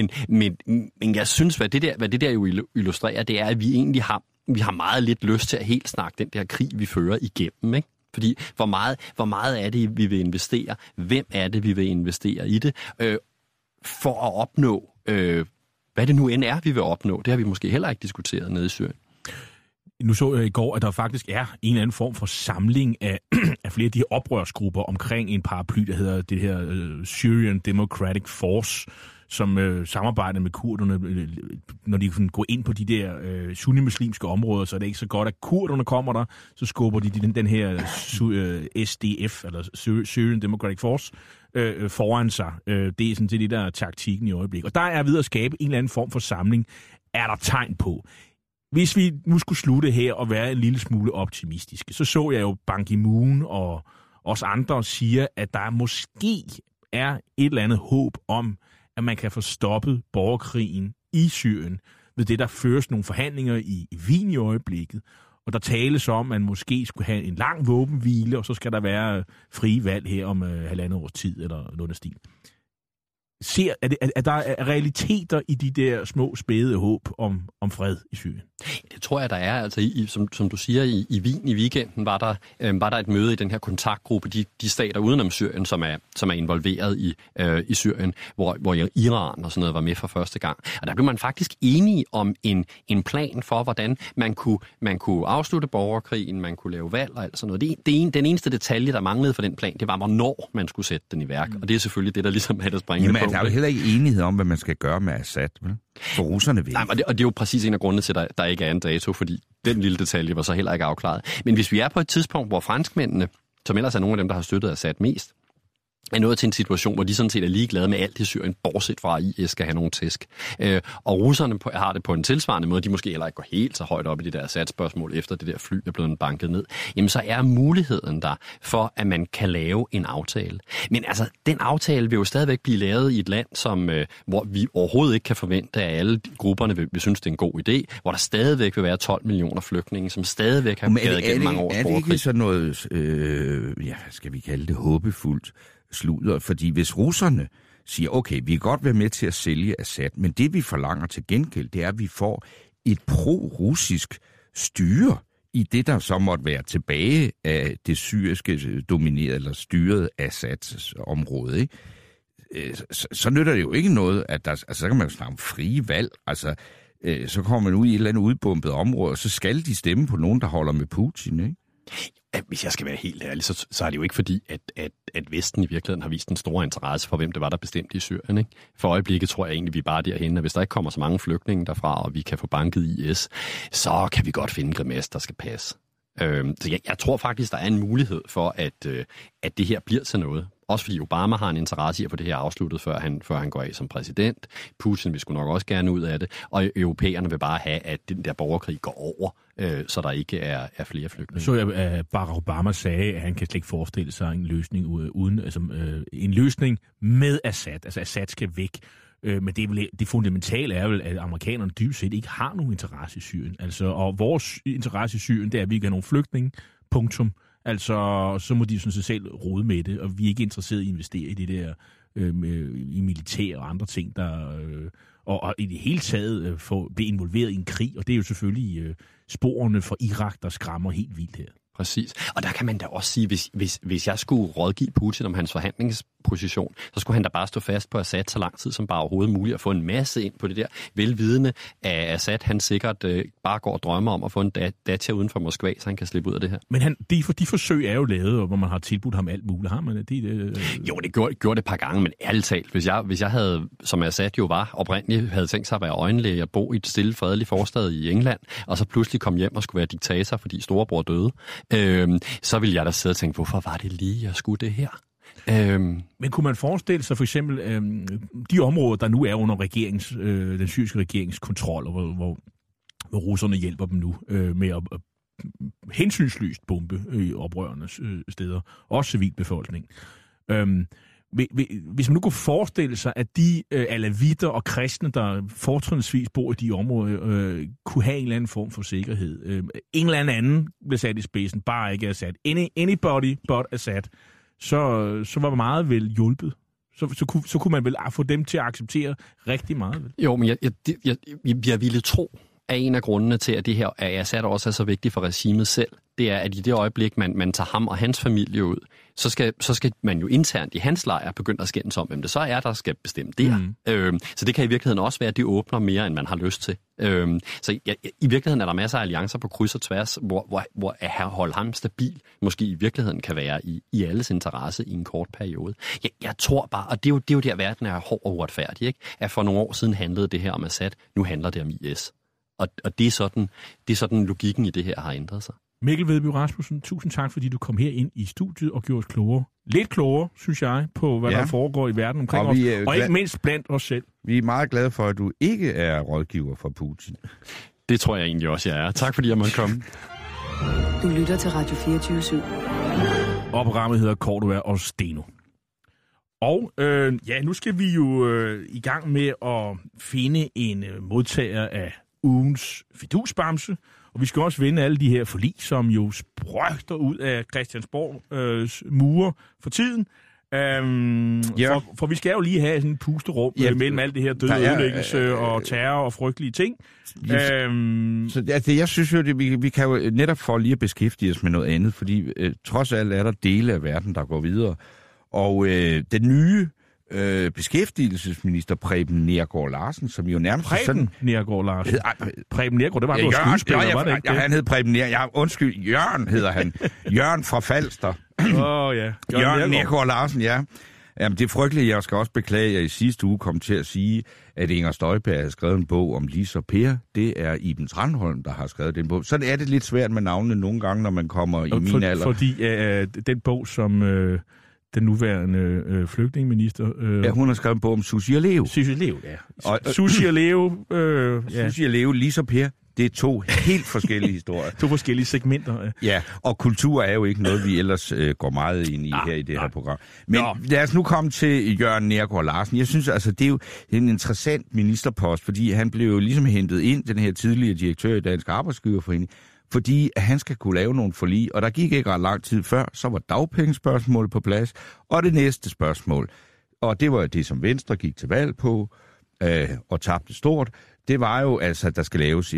Men jeg synes, hvad det der jo illustrerer, det er, at vi egentlig har meget lidt lyst til at helt snakke den der krig, vi fører igennem, ikke? Fordi hvor meget er det, vi vil investere? Hvem er det, vi vil investere i det? For at opnå, hvad det nu end er, vi vil opnå. Det har vi måske heller ikke diskuteret nede i Syrien. Nu så jeg i går, at der faktisk er en eller anden form for samling af flere af de her oprørsgrupper omkring en paraply, der hedder det her Syrian Democratic Force, som samarbejder med kurderne, når de kan gå ind på de der sunnimuslimske områder, så er det ikke så godt, at kurderne kommer der, så skubber de den her SDF, eller Syrian Democratic Force, foran sig. Det er sådan det, der er taktikken i øjeblikket. Og der er ved at skabe en eller anden form for samling. Er der tegn på? hvis vi nu skulle slutte her og være en lille smule optimistiske, så jeg jo Ban Ki-moon og os andre siger, at der måske er et eller andet håb om, at man kan få stoppet borgerkrigen i Syrien ved det, der føres nogle forhandlinger i Wien i øjeblikket. Og der tales om, at man måske skulle have en lang våbenhvile, og så skal der være frie valg her om 1,5 års tid, eller noget af stil. Er der realiteter i de der små spæde håb om fred i Syrien? Det tror jeg, der er. Altså, som du siger, i Wien i weekenden var der et møde i den her kontaktgruppe, de stater udenom Syrien, som er involveret i Syrien, hvor Iran og sådan noget var med for første gang. Og der blev man faktisk enige om en plan for, hvordan man kunne afslutte borgerkrigen, man kunne lave valg og alt sådan noget. Den eneste detalje, der manglede for den plan, det var, hvornår man skulle sætte den i værk. Og det er selvfølgelig det, der ligesom er der springende punkt. Der er jo heller ikke enighed om, hvad man skal gøre med Assad, vel? For russerne vil. Nej, og det er jo præcis en af grundene til, at der ikke er en dato, fordi den lille detalje var så heller ikke afklaret. Men hvis vi er på et tidspunkt, hvor franskmændene, som ellers er nogle af dem, der har støttet Assad mest, er nået til en situation, hvor de sådan set er ligeglade med alt i Syrien, bortset fra, at IS skal have nogle tæsk. Og russerne har det på en tilsvarende måde, de måske heller ikke går helt så højt op i det der Assad-spørgsmål, efter det der fly er blevet banket ned. Jamen, så er muligheden der for, at man kan lave en aftale. Men altså, den aftale vil jo stadigvæk blive lavet i et land, hvor vi overhovedet ikke kan forvente, at alle grupperne vil synes, det er en god idé, hvor der stadigvæk vil være 12 millioner flygtninge, som stadigvæk har gået igennem mange års borgerkrig. Er det ikke sådan noget, skal vi kalde det håbefuldt, sludder? Fordi hvis russerne siger, okay, vi kan godt være med til at sælge Assad, men det vi forlanger til gengæld, det er, at vi får et pro-russisk styre i det, der så måtte være tilbage af det syriske dominerede eller styrede Assads område, ikke? Så nytter det jo ikke noget, at så kan man jo snakke om frie valg. Altså, så kommer man ud i et eller andet udbombet område, og så skal de stemme på nogen, der holder med Putin, ikke? Hvis jeg skal være helt ærlig, så er det jo ikke fordi, at Vesten i virkeligheden har vist en stor interesse for, hvem det var, der bestemte i Syrien. Ikke? For øjeblikket tror jeg egentlig, vi er bare derhen, at hvis der ikke kommer så mange flygtninge derfra, og vi kan få banket IS, så kan vi godt finde en grimasse, der skal passe. Så jeg tror faktisk, der er en mulighed for, at det her bliver til noget. Også fordi Obama har en interesse i at få det her afsluttet, før han går af som præsident. Putin vil sgu nok også gerne ud af det. Og europæerne vil bare have, at den der borgerkrig går over, så der ikke er flere flygtninge. Så jeg, Barack Obama sagde, at han kan slet ikke forestille sig en løsning uden en løsning med Assad. Altså Assad skal væk. Men det fundamentale er vel, at amerikanerne dybest set ikke har nogen interesse i Syrien. Altså, og vores interesse i Syrien, det er, at vi ikke har nogen flygtninge. Punktum. Altså, så må de sådan set selv rode med det, og vi er ikke interesseret i at investere i det der, i militær og andre ting, og i det hele taget blive involveret i en krig, og det er jo selvfølgelig sporene fra Irak, der skræmmer helt vildt her. Præcis. Og der kan man da også sige, hvis jeg skulle rådgive Putin om hans forhandlingsposition, så skulle han da bare stå fast på Assad så lang tid som bare overhovedet muligt, at få en masse ind på det der, velvidende af Assad, han sikkert bare går og drømmer om at få en dacha uden for Moskva, så han kan slippe ud af det her. Men de forsøg er jo lavet, hvor man har tilbudt ham alt muligt. Har man det? Jo, det gjorde det et par gange, men ærligt talt, hvis jeg havde, som Assad jo var oprindeligt, havde tænkt sig at være øjenlæge og bo i et stille, fredeligt forstad i England, og så pludselig kom hjem og skulle være diktator, fordi storebror døde, så ville jeg da sidde og tænke, hvorfor var det lige, jeg skulle det her? Men kunne man forestille sig for eksempel de områder, der nu er under den syriske regerings kontrol, og hvor russerne hjælper dem nu med at hensynsløst bombe i oprørernes steder, også civilbefolkning. Hvis man nu kunne forestille sig, at de alavitter og kristne, der fortrinsvis bor i de områder, kunne have en eller anden form for sikkerhed. En eller anden blev sat i spidsen, bare ikke Assad. Anybody but Assad. Så var meget vel hjulpet. Så kunne man vel få dem til at acceptere rigtig meget. Vel? Jo, men jeg ville tro, at en af grundene til, at det her at Assad også er så vigtigt for regimet selv, det er, at i det øjeblik, man tager ham og hans familie ud, så skal man jo internt i hans lejr begynde at skændes om, hvem det så er, der skal bestemme der. Så det kan i virkeligheden også være, at det åbner mere, end man har lyst til. Så i virkeligheden er der masser af alliancer på kryds og tværs, hvor at holde ham stabil måske i virkeligheden kan være i alles interesse i en kort periode. Jeg tror bare, og det er jo der, verden er hård og uretfærdig, ikke? At for nogle år siden handlede det her om Assad, nu handler det om IS. Og det er sådan logikken i det her har ændret sig. Mikkel Vedby Rasmussen, tusind tak, fordi du kom her ind i studiet og gjorde os klogere. Lidt klogere, synes jeg, på hvad der foregår i verden omkring os, og ikke mindst blandt os selv. Vi er meget glade for, at du ikke er rådgiver for Putin. Det tror jeg egentlig også, jeg er. Tak fordi jeg måtte komme. Du lytter til Radio 24/7. Og programmet hedder Cordua og Steno. Og nu skal vi jo i gang med at finde en modtager af ugens fidusbamse. Og vi skal også vende alle de her forlig, som jo sprøjter ud af Christiansborgs mure for tiden. For vi skal jo lige have sådan en pusterum mellem alt det her døde ødelæggelse og terror og frygtelige ting. Så jeg synes jo, vi kan jo netop for lige at beskæftige os med noget andet, fordi trods alt er der dele af verden, der går videre. Og den nye beskæftigelsesminister Preben Neergaard Larsen, som jo nærmest Preben Neergaard Larsen? Preben Neergaard, det var noget skuespiller, var det ikke det? Han hed Preben Neergaard. Undskyld, Jørgen hedder han. Jørgen fra Falster. Jørgen Neergaard Larsen, ja. Jamen, det er frygteligt. Jeg skal også beklage, at jeg i sidste uge kom til at sige, at Inger Støjberg havde skrevet en bog om Lise og Per. Det er Iben Tranholm, der har skrevet den bog. Sådan er det lidt svært med navnene nogle gange, når man kommer i min alder. Fordi den bog, som den nuværende flygtningeminister... hun har skrevet en bog om Susie og Leo. Susie og Leo, ja. Susie og Leo... Susie og Leo, Lise og Per. Det er to helt forskellige historier. To forskellige segmenter. Ja, og kultur er jo ikke noget, vi ellers går meget ind i her i det her program. Men lad os nu komme til Jørgen Neergaard Larsen. Jeg synes altså, det er jo en interessant ministerpost, fordi han blev jo ligesom hentet ind, den her tidligere direktør i Dansk Arbejdsgiverforening, fordi han skal kunne lave nogle forlig. Og der gik ikke ret lang tid før, så var dagpengespørgsmålet på plads. Og det næste spørgsmål, og det var det, som Venstre gik til valg på og tabte stort, det var jo altså, at der skal laves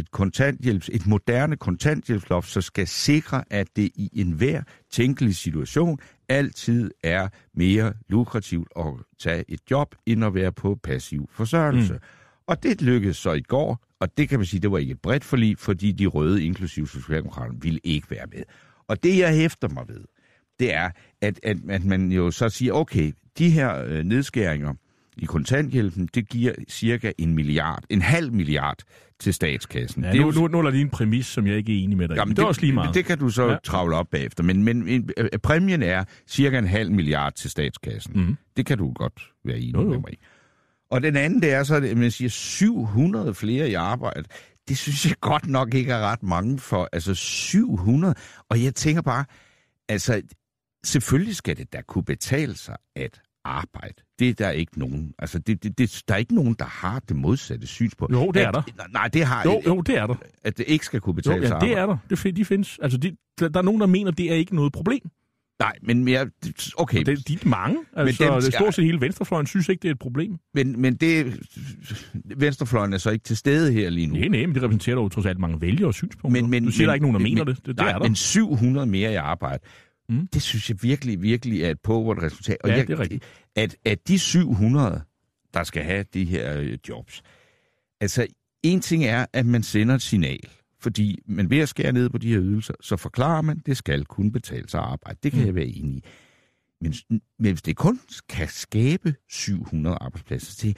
et moderne kontanthjælpsloft, så skal sikre, at det i enhver tænkelig situation altid er mere lukrativt at tage et job, end at være på passiv forsørgelse. Og det lykkedes så i går, og det kan man sige, det var ikke et bredt forlig, fordi de røde, inklusive Socialdemokraterne, ville ikke være med. Og det, jeg hæfter mig ved, det er, at man jo så siger, okay, de her nedskæringer i kontanthjælpen, det giver cirka en halv milliard til statskassen. Ja, nu er der lige en præmis, som jeg ikke er enig med dig. Jamen, det er også lige meget. Det kan du så travle op bagefter. Men præmien er cirka en halv milliard til statskassen. Det kan du godt være enig med mig i. Og den anden, det er så, at man siger 700 flere i arbejde. Det synes jeg godt nok ikke er ret mange for. Altså 700. Og jeg tænker bare, altså selvfølgelig skal det da kunne betale sig at arbejde. Det er der ikke nogen. Altså, der er ikke nogen, der har det modsatte synspunkt. Jo, det er der. Nej, det har jo, det er der. At det ikke skal kunne betale sig det er der. De findes. Altså, der er nogen, der mener, det er ikke noget problem. Nej, men mere... Okay. De er mange. Altså, men det stort set hele venstrefløjen synes ikke, det er et problem. Men det... Venstrefløjen er så ikke til stede her lige nu. Nej, men det repræsenterer jo trods alt mange vælgere og synspunkter. Du siger, der er ikke nogen, der mener det. Det er der. Men 700 mere i arbejde. Det synes jeg virkelig, virkelig er et pågående resultat. Og det er rigtigt. At de 700, der skal have de her jobs, altså en ting er, at man sender et signal, fordi man ved at skære ned på de her ydelser, så forklarer man, at det skal kunne betale sig at arbejde. Det kan jeg være enig i. Men hvis det kun kan skabe 700 arbejdspladser til,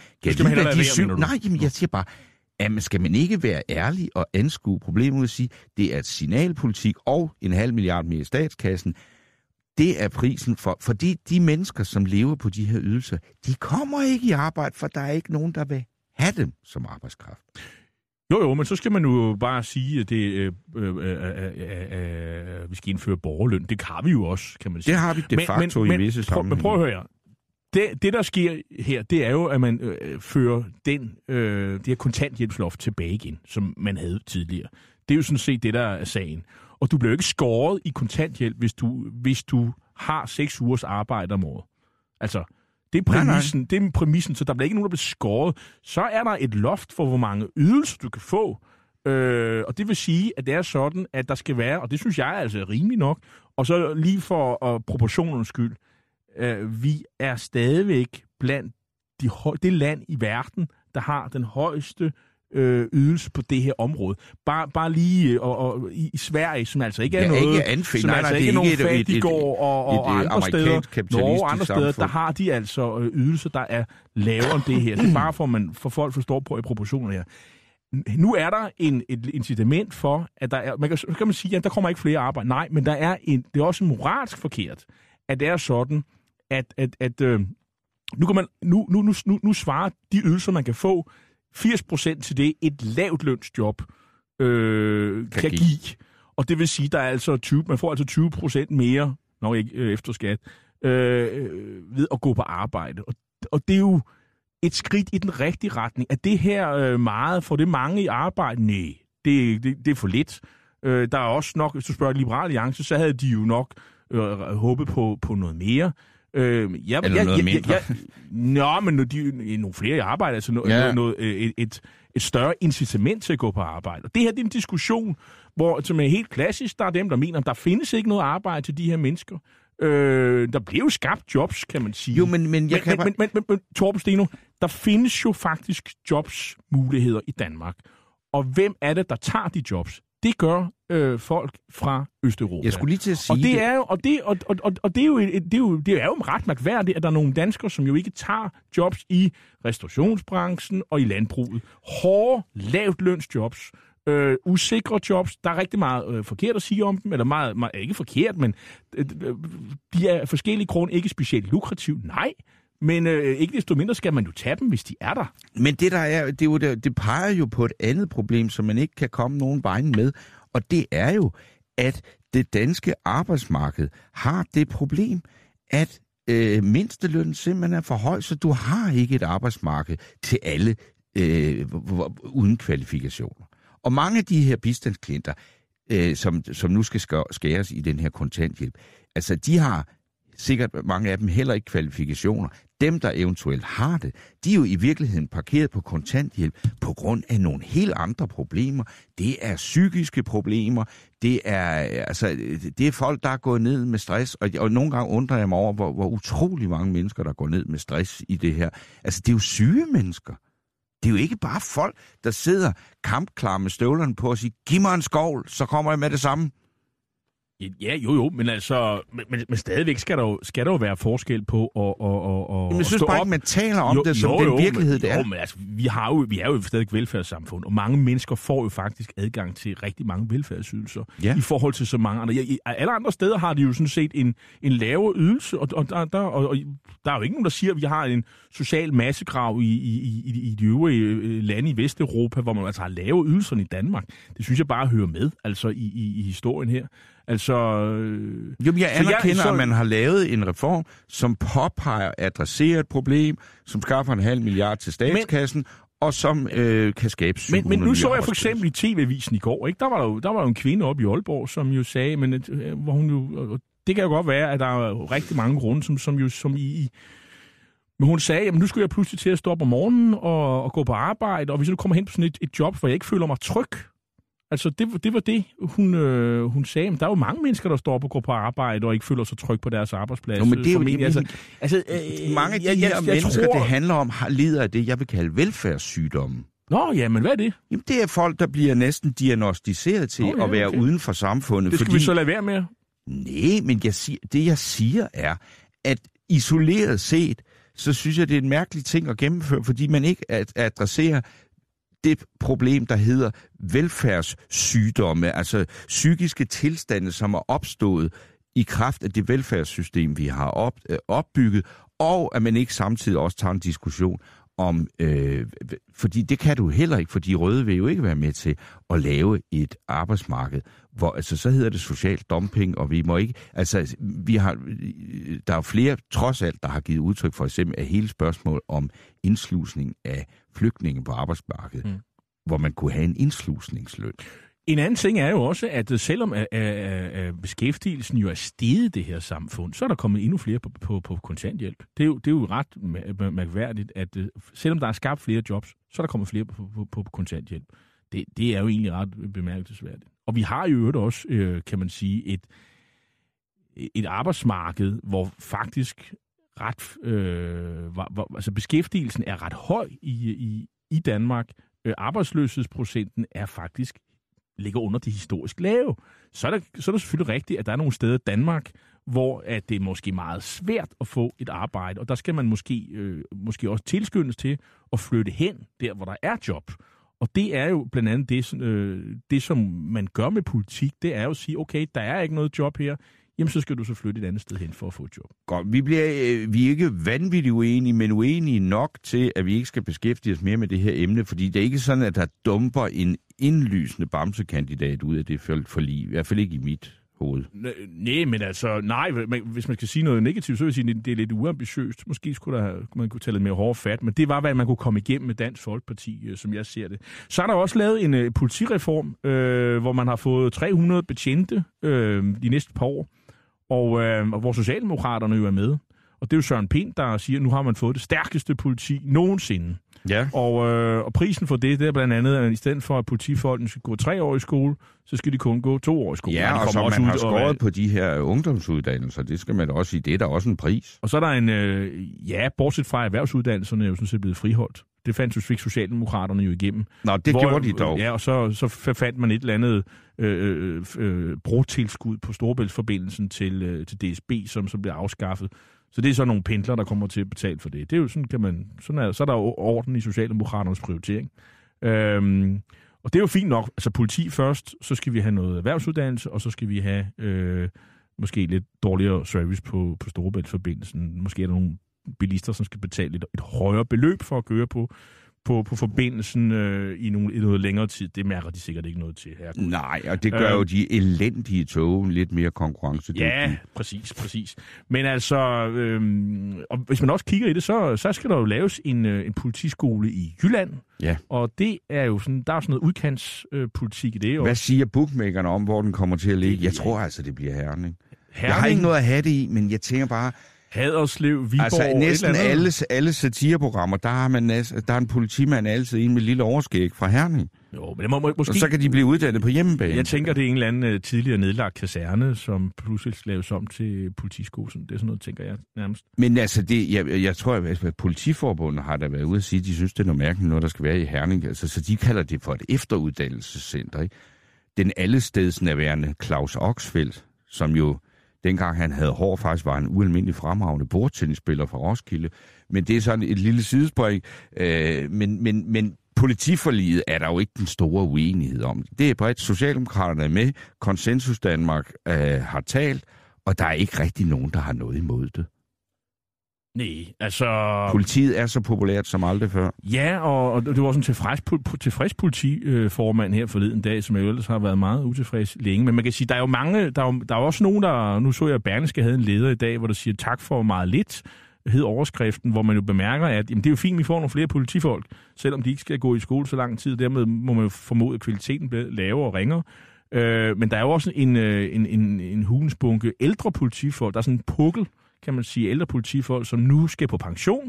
jeg siger bare, at skal man ikke være ærlig og anskue problemet og sige, det er et signalpolitik og en halv milliard mere i statskassen. Det er prisen for, fordi de mennesker, som lever på de her ydelser, de kommer ikke i arbejde, for der er ikke nogen, der vil have dem som arbejdskraft. Jo, men så skal man jo bare sige, at vi skal indføre borgerløn. Det har vi jo også, kan man sige. Det har vi de facto i visse sammenhænge. Men prøv at høre her. Det, der sker her, det er jo, at man fører det her kontanthjælpsloft tilbage igen, som man havde tidligere. Det er jo sådan set det, der er sagen. Og du bliver jo ikke skåret i kontanthjælp, hvis du har 6 ugers arbejde om året. Altså, det er præmissen, så der bliver ikke nogen, der bliver skåret. Så er der et loft for, hvor mange ydelser du kan få. Og det vil sige, at det er sådan, at der skal være, og det synes jeg er altså rimeligt nok, og så lige for proportionernes skyld, vi er stadigvæk blandt det land i verden, der har den højeste ydelse på det her område. Bare lige og i Sverige, som altså ikke er noget, som altså ikke er nogen fattigård og andre steder, Norge og andre steder, der har de altså ydelser, der er lavere end det her. Det er bare for folk forstår på i proportioner her. Nu er der et incitament for, at der er, så kan man sige, at der kommer ikke flere arbejde. Nej, men det er også moralsk forkert, at det er sådan, at nu svarer de ydelser, man kan få, 80% til det et lavt lønsjob kan give. Og det vil sige, der er altså man får altså 20% mere, nok ikke efter skat, ved at gå på arbejde. Og det er jo et skridt i den rigtige retning. Er det her meget? Får det mange i arbejde? Nej, det er for lidt. Der er også nok, hvis du spørger Liberal Alliance, så havde de jo nok håbet på noget mere. Noget mindre. Nogle flere i arbejde, altså et større incitament til at gå på arbejde. Og det her det er en diskussion, som er helt klassisk. Der er dem, der mener, at der findes ikke noget arbejde til de her mennesker. Der bliver jo skabt jobs, kan man sige. Jo, men Torben Steno, der findes jo faktisk jobsmuligheder i Danmark. Og hvem er det, der tager de jobs? Det gør folk fra Østeuropa. Jeg skulle lige til at sige det er jo ret mærkværdigt, at der er nogle danskere, som jo ikke tager jobs i restaurationsbranchen og i landbruget. Hårde, lavt lønsjobs, usikre jobs. Der er rigtig meget forkert at sige om dem, eller meget ikke forkert, men de er af forskellige grunde ikke specielt lukrativt. Nej, men ikke desto mindre skal man jo tage dem, hvis de er der. Men det peger jo på et andet problem, som man ikke kan komme nogen vejen med, og det er jo, at det danske arbejdsmarked har det problem, at mindstelønnen simpelthen er for høj, så du har ikke et arbejdsmarked til alle uden kvalifikationer. Og mange af de her bistandsklienter, som nu skal skæres i den her kontanthjælp, altså de har sikkert mange af dem heller ikke kvalifikationer. Dem, der eventuelt har det, de er jo i virkeligheden parkeret på kontanthjælp på grund af nogle helt andre problemer. Det er psykiske problemer. Det er folk, der er gået ned med stress. Og nogle gange undrer jeg mig over, hvor utrolig mange mennesker, der går ned med stress i det her. Altså, det er jo syge mennesker. Det er jo ikke bare folk, der sidder kampklar med støvlerne på og siger, giv mig en skovl, så kommer jeg med det samme. Ja, jo, men altså, men stadigvæk skal der jo være forskel på at jeg synes bare ikke, man taler om det som den virkelighed, det er. Men altså, vi er jo stadig et velfærdssamfund, og mange mennesker får jo faktisk adgang til rigtig mange velfærdsydelser i forhold til så mange andre. Alle andre steder har de jo sådan set en lavere ydelse, og der er jo ikke nogen, der siger, at vi har en social massegrav i de øvrige lande i Vesteuropa, hvor man altså har lave ydelser i Danmark. Det synes jeg bare hører med, altså i historien her. Altså, jeg anerkender, at man har lavet en reform, som påpeger, adresserer et problem, som skaffer 0,5 milliard til statskassen, og som kan skabe 700 men nu så jeg for eksempel i TV-avisen i går, ikke? Der var jo en kvinde oppe i Aalborg, som jo sagde, hvor hun jo, det kan jo godt være, at der er rigtig mange grunde, men hun sagde, jamen nu skulle jeg pludselig til at stå op om morgenen og gå på arbejde, og hvis jeg nu kommer hen på sådan et job, hvor jeg ikke føler mig tryg. Altså, det var det, hun sagde. Men der er jo mange mennesker, der står op og går på arbejde og ikke føler sig tryg på deres arbejdsplads. Jo, men det er jo det. Mange af de her mennesker, det handler om, lider af det, jeg vil kalde velfærdssygdomme. Nå, ja, men hvad er det? Jamen, det er folk, der bliver næsten diagnostiseret til at være uden for samfundet. Det skal vi så lade være med? Nej, men jeg siger er, at isoleret set, så synes jeg, det er en mærkelig ting at gennemføre, fordi man ikke adresserer det problem, der hedder velfærdssygdomme, altså psykiske tilstande, som er opstået i kraft af det velfærdssystem, vi har opbygget, og at man ikke samtidig også tager en diskussion om, fordi det kan du heller ikke, for de røde vil jo ikke være med til at lave et arbejdsmarked, hvor altså så hedder det social dumping, og vi må ikke, altså der er flere trods alt, der har givet udtryk for eksempel af hele spørgsmål om indslusning af flygtninge på arbejdsmarkedet, hvor man kunne have en indslusningsløn. En anden ting er jo også, at selvom beskæftigelsen jo er steget det her samfund, så er der kommet endnu flere på kontanthjælp. Det er jo ret mærkværdigt, at selvom der er skabt flere jobs, så er der kommet flere på kontanthjælp. Det er jo egentlig ret bemærkelsesværdigt. Og vi har jo også, kan man sige, et arbejdsmarked, hvor faktisk altså beskæftigelsen er ret høj i Danmark. Arbejdsløshedsprocenten er faktisk ligger under det historisk lave. Så er det selvfølgelig rigtigt, at der er nogle steder i Danmark, hvor at det er måske meget svært at få et arbejde, og der skal man måske også tilskyndes til at flytte hen, der hvor der er job. Og det er jo blandt andet det, som man gør med politik, det er jo at sige, okay, der er ikke noget job her, jamen så skal du så flytte et andet sted hen for at få et job. Godt, vi er ikke vanvittigt uenige, men uenige nok til, at vi ikke skal beskæftige os mere med det her emne, fordi det er ikke sådan, at der dumper en indlysende bamsekandidat ud af det forlig. I hvert fald ikke i mit hoved. Nej, men altså, hvis man skal sige noget negativt, så vil jeg sige, at det er lidt uambitiøst. Måske skulle man kunne tage lidt mere hårde fat, men det var, hvad man kunne komme igennem med Dansk Folkeparti, som jeg ser det. Så er der også lavet en politireform, hvor man har fået 300 betjente de næste par år, og hvor Socialdemokraterne jo er med. Og det er jo Søren Pind, der siger, at nu har man fået det stærkeste politi nogensinde. Ja. Og prisen for det er blandt andet, at i stedet for, at politifolkene skal gå 3 år i skole, så skal de kun gå 2 år i skole. Ja, og så man har skåret på de her ungdomsuddannelser, det skal man da også sige, det er der også en pris. Og så er der en, bortset fra erhvervsuddannelserne, er jo sådan set blevet friholdt. Det fik Socialdemokraterne jo igennem. Nå, det gjorde de dog. Ja, og så fandt man et eller andet brotilskud på Storebæltsforbindelsen til DSB, som blev afskaffet. Så det er så nogle pendler, der kommer til at betale for det. Det er jo sådan, så er der jo orden i Socialdemokraternes prioritering. Og det er jo fint nok. Altså politi først, så skal vi have noget erhvervsuddannelse, og så skal vi have måske lidt dårligere service på Storebæltsforbindelsen. Måske er der nogle bilister, som skal betale et højere beløb for at køre på forbindelsen i noget længere tid. Det mærker de sikkert ikke noget til her. Nej, og det gør jo de elendige tog lidt mere konkurrencedygtige. Ja, præcis. Men altså, og hvis man også kigger i det, så skal der jo laves en politiskole i Jylland. Ja. Og det er jo sådan, der er sådan noget udkantspolitik i det. Hvad siger bookmakerne om, hvor den kommer til at ligge? Jeg tror altså, det bliver Herning. Jeg har ikke noget at have det i, men jeg tænker bare, Haderslev, Viborg... Altså næsten alle satireprogrammer, der er en politimand altid en med lille overskæg fra Herning. Jo, men det måske... Og så kan de blive uddannet på hjemmebane. Jeg tænker, det er en eller anden tidligere nedlagt kaserne, som pludselig laves om til politiskole. Det er sådan noget, tænker jeg nærmest. Men altså, jeg tror, at Politiforbundet har da været ude at sige, at de synes, det er noget mærkeligt, når der skal være i Herning. Altså, så de kalder det for et efteruddannelsescenter, ikke? Den allestedsnærværende Claus Oxfeldt, som jo... Dengang han havde hår, faktisk var en ualmindelig fremragende bordtennisspiller fra Roskilde. Men det er sådan et lille sidespring. Men politiforliget er der jo ikke den store uenighed om. Det er bredt. Socialdemokraterne er med. Konsensus Danmark har talt. Og der er ikke rigtig nogen, der har noget imod det. Nej, altså... Politiet er så populært som aldrig før. Ja, og det var også en tilfreds politiformand her forleden dag, som jo ellers har været meget utilfreds længe. Men man kan sige, der er jo mange... Der er også nogen, der... Nu så jeg, at Berlingske havde en leder i dag, hvor der siger tak for meget lidt, hed overskriften, hvor man jo bemærker, at jamen, det er jo fint, at vi får nogle flere politifolk, selvom de ikke skal gå i skole så lang tid. Dermed må man jo formode, at kvaliteten bliver lavere og ringere. Men der er jo også en hulensbunke ældre politifolk. Der er sådan en pukkel, kan man sige, ældre politifolk, som nu skal på pension.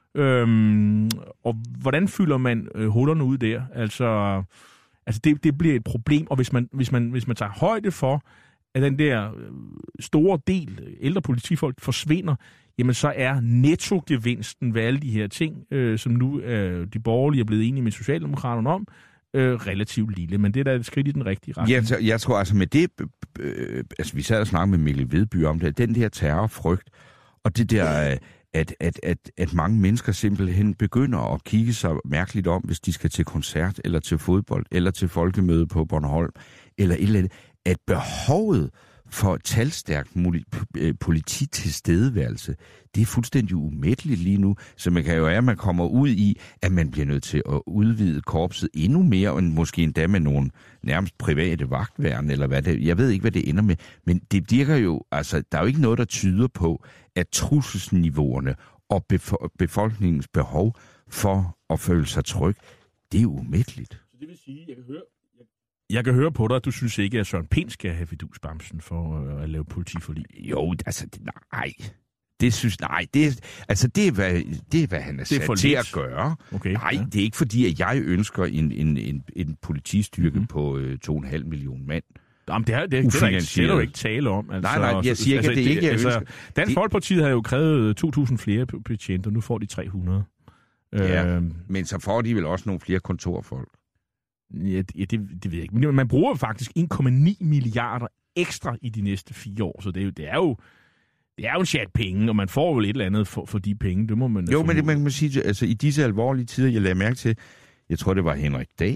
Og hvordan fylder man hullerne ud der? Altså det bliver et problem, og hvis man tager højde for, at den der store del ældre politifolk forsvinder, jamen så er nettogevinsten ved alle de her ting, som nu de borgerlige er blevet enige med Socialdemokraterne om, relativt lille, men det er da et skridt i den rigtige retning. Jeg tror altså med det, vi sad og snakkede med Mikkel Vedby om det, den der terrorfrygt, og det der, at mange mennesker simpelthen begynder at kigge sig mærkeligt om, hvis de skal til koncert, eller til fodbold, eller til folkemøde på Bornholm, eller et eller andet, at behovet for talstærk polititilstedeværelse, det er fuldstændig umætteligt lige nu, så man kan jo at man kommer ud i, at man bliver nødt til at udvide korpset endnu mere, og måske endda med nogle nærmest private vagtværn, eller hvad det. Jeg ved ikke, hvad det ender med, men det virker jo, altså, der er jo ikke noget, der tyder på, at trusselsniveauerne og befolkningens behov for at føle sig tryg, det er umætteligt. Så det vil sige, jeg kan høre på dig, at du synes ikke, at Søren Pind skal have fidusbamsen for at lave politiforlig. Jo, altså, nej. Det synes, nej. Det er, hvad han er sat til at gøre. Okay, nej, ja. Det er ikke fordi, at jeg ønsker en politistyrke på 2,5 millioner mand. Jamen, det er der ikke tale om. Altså, nej, jeg siger ikke, at det ikke er ønsker. Dansk Folkeparti har jo krævet 2.000 flere betjenter, nu får de 300. Ja, men så får de vel også nogle flere kontorfolk. Ja, det ved jeg ikke. Men man bruger faktisk 1,9 milliarder ekstra i de næste 4 år, så det er jo en chat penge, og man får jo et eller andet for de penge. Det må man. Jo, men det man kan sige, altså i disse alvorlige tider, jeg lagde mærke til, jeg tror det var Henrik Dahl,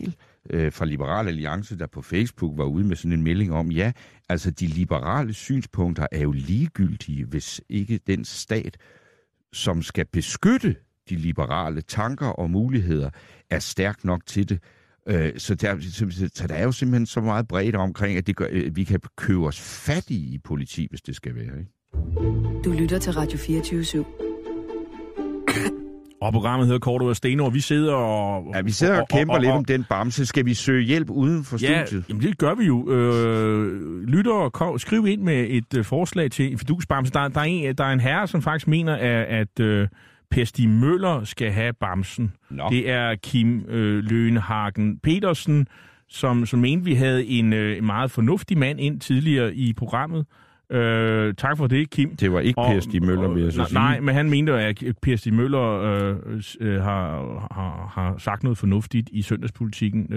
fra Liberal Alliance, der på Facebook var ude med sådan en melding om, ja, altså de liberale synspunkter er jo ligegyldige, hvis ikke den stat, som skal beskytte de liberale tanker og muligheder, er stærk nok til det. Så der er jo simpelthen så meget bredt omkring, at vi kan købe os fattige i politi, hvis det skal være. Ikke? Du lytter til Radio 24/7. Og programmet hedder Cordua og Steno, og vi sidder og... Ja, vi sidder og kæmper lidt om den bamse. Skal vi søge hjælp uden for studiet? Ja, jamen det gør vi jo. Lytter, skriv ind med et forslag til en fidusbamse. Der er en herre, som faktisk mener, at Per Stig Møller skal have bamsen. Nå. Det er Kim Lønhagen Petersen, som mente, vi havde en meget fornuftig mand ind tidligere i programmet. Tak for det, Kim. Det var ikke Per Stig Møller, vil jeg så sige. Nej, men han mente, at Per Stig Møller har sagt noget fornuftigt i søndagspolitikken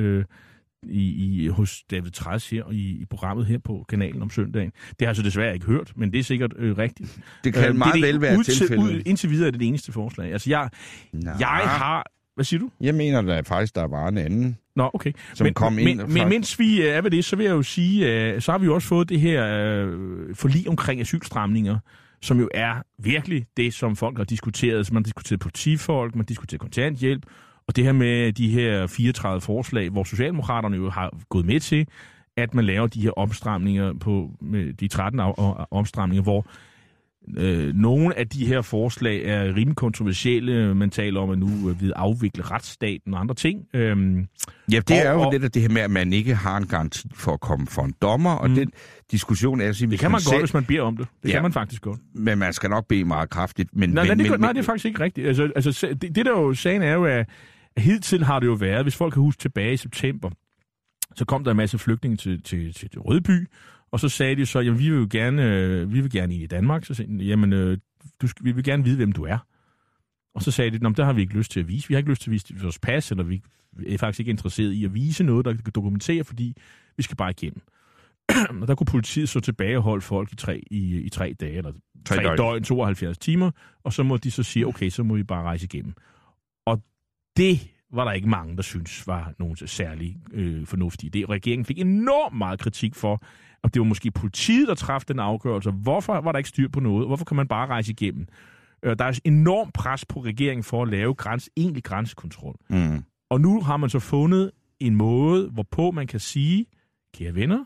hos David Træs her i programmet her på kanalen om søndagen. Det har jeg så desværre ikke hørt, men det er sikkert rigtigt. Det kan meget vel være tilfældet. Indtil videre er det eneste forslag. Altså, jeg har... Hvad siger du? Jeg mener da faktisk, der var en anden, Nå, okay. Men mens vi er ved det, så vil jeg jo sige, så har vi jo også fået det her forlig omkring asylstramninger, som jo er virkelig det, som folk har diskuteret. Så man har diskuteret politifolk, man har diskuteret kontanthjælp, og det her med de her 34 forslag, hvor Socialdemokraterne jo har gået med til, at man laver de her omstramninger med de 13 omstramninger, hvor nogle af de her forslag er rimelig kontroversielle. Man taler om, at nu vil afvikle retsstaten og andre ting. Ja, det er jo lidt af det her med, at man ikke har en garanti for at komme for en dommer, og den diskussion er... Det kan man godt, hvis man beder om det. Det kan man faktisk godt. Men man skal nok bede meget kraftigt. Nej, det er faktisk ikke rigtigt. Altså, det der jo sagen er jo, at hidtil har det jo været, hvis folk kan huske tilbage i september, så kom der en masse flygtninge til Rødby, og så sagde de så, jamen vi vil gerne ind i Danmark. Så sagde de, jamen vi vil gerne vide, hvem du er. Og så sagde de, det har vi ikke lyst til at vise. Vi har ikke lyst til at vise vores pas, eller vi er faktisk ikke interesseret i at vise noget, der kan dokumentere, fordi vi skal bare igennem. Og der kunne politiet så tilbage og holde folk i 3 dage, eller 3 døgn, 72 timer, og så må de så sige, okay, så må vi bare rejse igennem. Og det var der ikke mange, der synes var nogen særlig fornuftige idé. Regeringen fik enormt meget kritik for, og det var måske politiet, der træffede den afgørelse. Hvorfor var der ikke styr på noget? Hvorfor kan man bare rejse igennem? Der er enormt pres på regeringen for at lave egentlig grænsekontrol. Mm. Og nu har man så fundet en måde, hvorpå man kan sige, kære venner,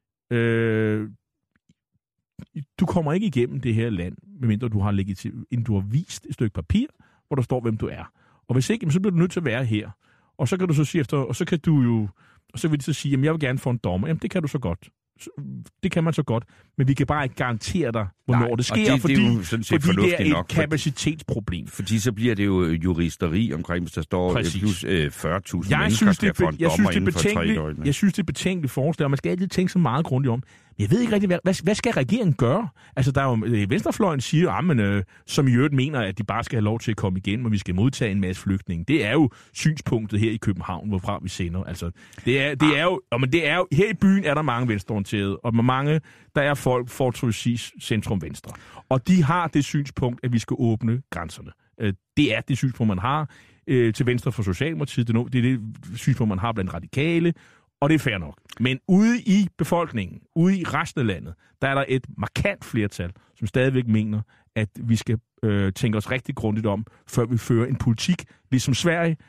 du kommer ikke igennem det her land, medmindre du har vist et stykke papir, hvor der står, hvem du er. Og hvis ikke, så bliver du nødt til at være her. Og så kan du så sige efter, og så vil de så sige, jamen jeg vil gerne få en dommer. Jamen det kan du så godt. Det kan man så godt, men vi kan bare ikke garantere dig, hvornår det sker, fordi det er et nok, kapacitetsproblem. Fordi så bliver det jo juristeri omkring, hvis der står plus 40.000 mennesker skal få en dommer inden for 3 døgn. Jeg synes, det er betænkeligt forslag, og man skal altid tænke så meget grundigt om. Jeg ved ikke rigtig, hvad skal regeringen gøre? Altså, der er jo venstrefløjen siger, som i øvrigt mener, at de bare skal have lov til at komme igen, og vi skal modtage en masse flygtninge. Det er jo synspunktet her i København, hvorfra vi sender. Altså, det er jo her i byen er der mange venstreorienterede, og mange der er folk fortrinsvis centrum-venstre. Og de har det synspunkt, at vi skal åbne grænserne. Det er det synspunkt, man har til venstre for Socialdemokratiet. Det er det synspunkt, man har blandt radikale. Og det er fair nok. Men ude i befolkningen, ude i resten af landet, der er der et markant flertal, som stadigvæk mener, at vi skal tænke os rigtig grundigt om, før vi fører en politik, ligesom Sverige,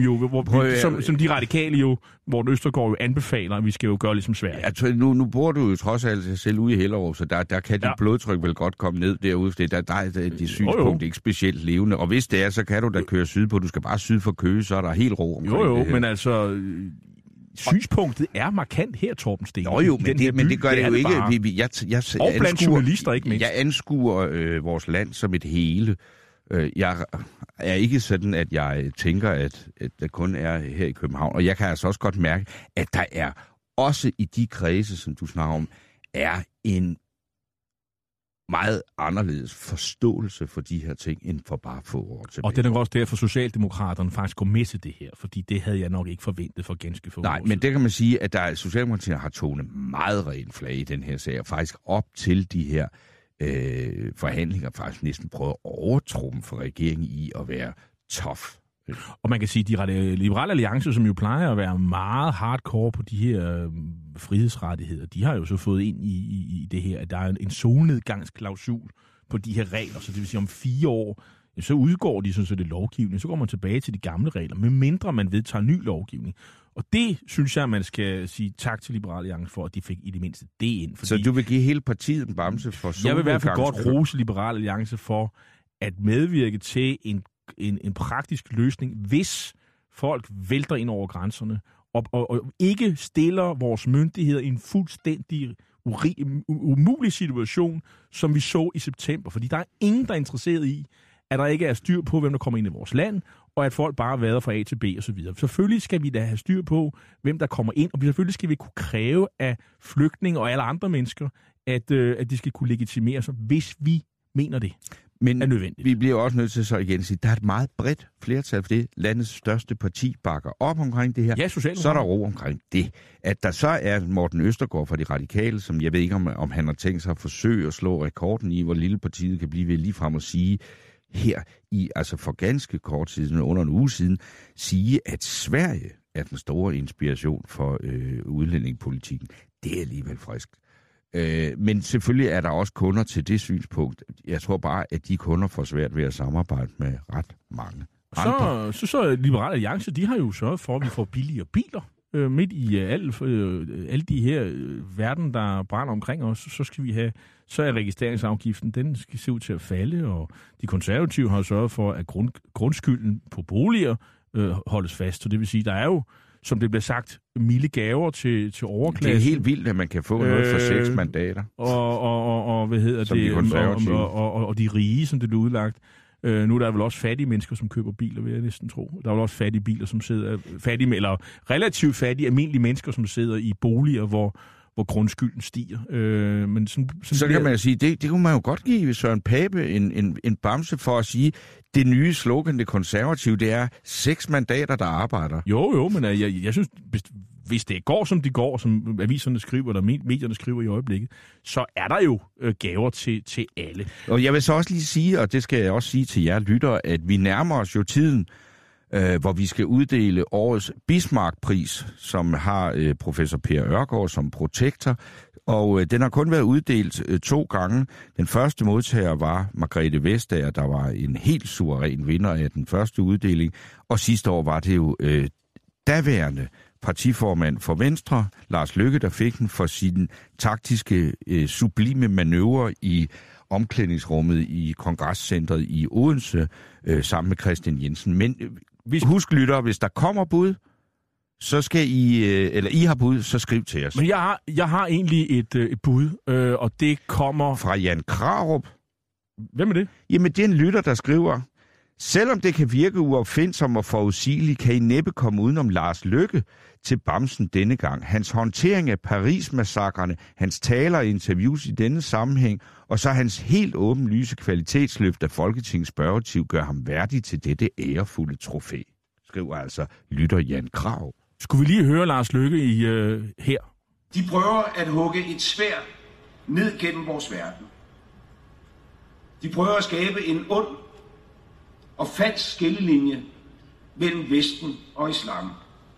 som de radikale jo, hvor Østergaard jo anbefaler, at vi skal jo gøre ligesom Sverige. Altså, nu bor du jo trods alt selv ude i Hellerup, så der kan dit blodtryk vel godt komme ned derude, for der er de synspunkt ikke specielt levende. Og hvis det er, så kan du da køre sydpå. Du skal bare syd for Køge, så er der helt ro omkring det her. Men altså... Synspunktet er markant her, Torben Steen. Men det gør det jo ikke. Og blandt journalister, ikke mindst. Jeg anskuer vores land som et hele. Jeg er ikke sådan, at jeg tænker, at det kun er her i København. Og jeg kan altså også godt mærke, at der er også i de kredse, som du snakker om, er en meget anderledes forståelse for de her ting, end for bare få år tilbage. Og det er nok også derfor, Socialdemokraterne faktisk går med til det her, fordi det havde jeg nok ikke forventet for ganske få år siden. Men det kan man sige, at Socialdemokraterne har tonet meget rent flag i den her sag, og faktisk op til de her forhandlinger faktisk næsten prøvet at overtrumfe regeringen i at være tough Og man kan sige, at de liberale alliancer, som jo plejer at være meget hardcore på de her frihedsrettigheder, de har jo så fået ind i det her, at der er en solnedgangsklausul på de her regler. Så det vil sige, om 4 år, så udgår de sådan, så det er lovgivning, så går man tilbage til de gamle regler, medmindre man vedtager ny lovgivning. Og det synes jeg, man skal sige tak til Liberale Alliance for, at de fik i det mindste det ind. Fordi så du vil give hele partiet en bamse for solnedgangsklausul? Jeg vil i hvert fald godt rose Liberale Alliance for at medvirke til en praktisk løsning, hvis folk vælter ind over grænserne, og ikke stiller vores myndigheder i en fuldstændig umulig situation, som vi så i september. Fordi der er ingen, der er interesseret i, at der ikke er styr på, hvem der kommer ind i vores land, og at folk bare vader fra A til B og så videre. Selvfølgelig skal vi da have styr på, hvem der kommer ind, og selvfølgelig skal vi kunne kræve af flygtninge og alle andre mennesker, at de skal kunne legitimere sig, hvis vi mener det. Men er nødvendigt. Vi bliver også nødt til så igen at sige, at der er et meget bredt flertal for det. Landets største parti bakker op omkring det her. Ja, så er der ro omkring det. At der så er Morten Østergaard fra De Radikale, som jeg ved ikke, om han har tænkt sig at forsøge at slå rekorden i, hvor lille partiet kan blive ved lige frem at sige, her i, altså for ganske kort tid, under en uge siden, sige, at Sverige er den store inspiration for udlændingepolitikken. Det er alligevel frisk. Men selvfølgelig er der også kunder til det synspunkt. Jeg tror bare, at de kunder får svært ved at samarbejde med ret mange andre. Så Liberale Alliance, de har jo sørget for, at vi får billigere biler. Midt i alle de her verden, der brænder omkring os, så er registreringsafgiften, den skal se ud til at falde, og de konservative har sørget for, at grundskylden på boliger holdes fast. Så det vil sige, der er jo, som det bliver sagt, milde gaver til overklassen. Det er helt vildt, at man kan få noget for 6 mandater. Og hvad hedder som det? Og de rige, som det bliver udlagt. Nu er der vel også fattige mennesker, som køber biler, vil jeg næsten tro. Der er vel også fattige biler, som sidder... eller relativt fattige, almindelige mennesker, som sidder i boliger, hvor grundskylden stiger. Men så kan man jo sige, det kunne man jo godt give Søren Pape en bamse for at sige, det nye slogan, det konservative, det er 6 mandater, der arbejder. Jo, men jeg synes, hvis det går, som det går, som aviserne skriver, eller medierne skriver i øjeblikket, så er der jo gaver til alle. Og jeg vil så også lige sige, og det skal jeg også sige til jer lyttere, at vi nærmer os jo tiden, hvor vi skal uddele årets Bismarck-pris, som har professor Per Ørgaard som protektor, og den har kun været uddelt 2 gange. Den første modtager var Margrethe Vestager, der var en helt suveræn vinder af den første uddeling, og sidste år var det jo daværende partiformand for Venstre, Lars Løkke, der fik den for sin taktiske sublime manøvre i omklædningsrummet i Kongresscentret i Odense, sammen med Christian Jensen. Men husk, lytter, hvis der kommer bud, så skal I har bud, så skriv til os. Men jeg har egentlig et bud, og det kommer... Fra Jan Krarup. Hvem er det? Jamen, det er en lytter, der skriver: selvom det kan virke uopfindsom og forudsigeligt, kan I næppe komme udenom Lars Løkke til bamsen denne gang. Hans håndtering af Paris-massakrene, hans taler og interviews i denne sammenhæng, og så hans helt åbenlyse kvalitetsløft af Folketingets spørgetiv gør ham værdig til dette ærefulde trofæ. Skriver altså lytter Jan Krav. Skulle vi lige høre Lars Løkke her? De prøver at hugge et sværd ned gennem vores verden. De prøver at skabe en ond og falsk skillelinje mellem Vesten og islam.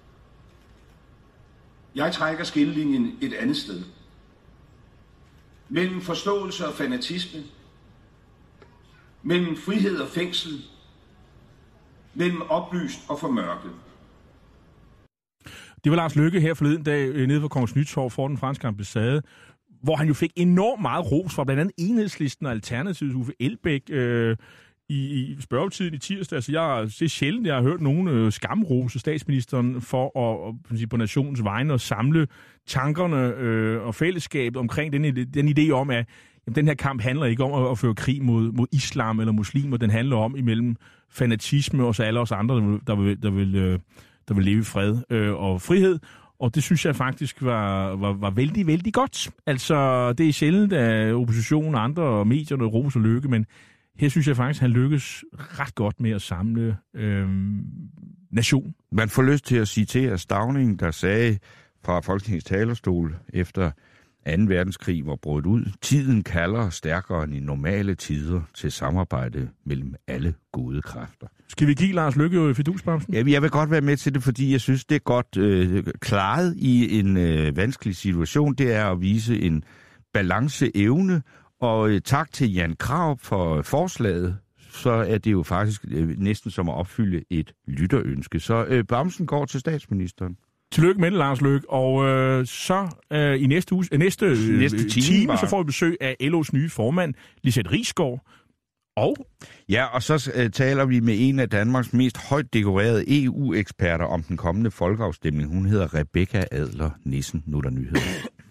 Jeg trækker skillelinjen et andet sted. Mellem forståelse og fanatisme. Mellem frihed og fængsel. Mellem oplyst og formørket. Det var Lars Løkke her forleden dag nede på Kongens Nytorv for den franske ambassade, hvor han jo fik enormt meget ros fra blandt andet Enhedslisten og Alternativets Uffe Elbæk i spørgetiden i tirsdag. Altså, det er sjældent, jeg har hørt nogen skamrose statsministeren for at på nationens vegne at samle tankerne og fællesskabet omkring den idé om, at den her kamp handler ikke om at føre krig mod islam eller muslimer. Den handler om imellem fanatisme og så alle os andre, der vil leve i fred og frihed. Og det synes jeg faktisk var vældig, vældig godt. Altså, det er sjældent, at oppositionen og andre medier roser Løkke, men her synes jeg faktisk, at han lykkes ret godt med at samle nationen. Man får lyst til at citere Stauning, der sagde fra Folketingets talerstol efter 2. verdenskrig var brudt ud. Tiden kalder stærkere end i normale tider til samarbejde mellem alle gode kræfter. Skal vi give Lars Løkke fidusbamsen? Ja, jeg vil godt være med til det, fordi jeg synes, det er godt klaret i en vanskelig situation. Det er at vise en balanceevne, og tak til Jan Krarup for forslaget. Så er det jo faktisk næsten som at opfylde et lytterønske. Så bamsen går til statsministeren. Tillykke med det, Lars Løkke. Og så i næste time, så får vi besøg af LO's nye formand, Lisette Risgaard. Og så taler vi med en af Danmarks mest højt dekorerede EU-eksperter om den kommende folkeafstemning. Hun hedder Rebecca Adler Nissen. Nu er der nyheder.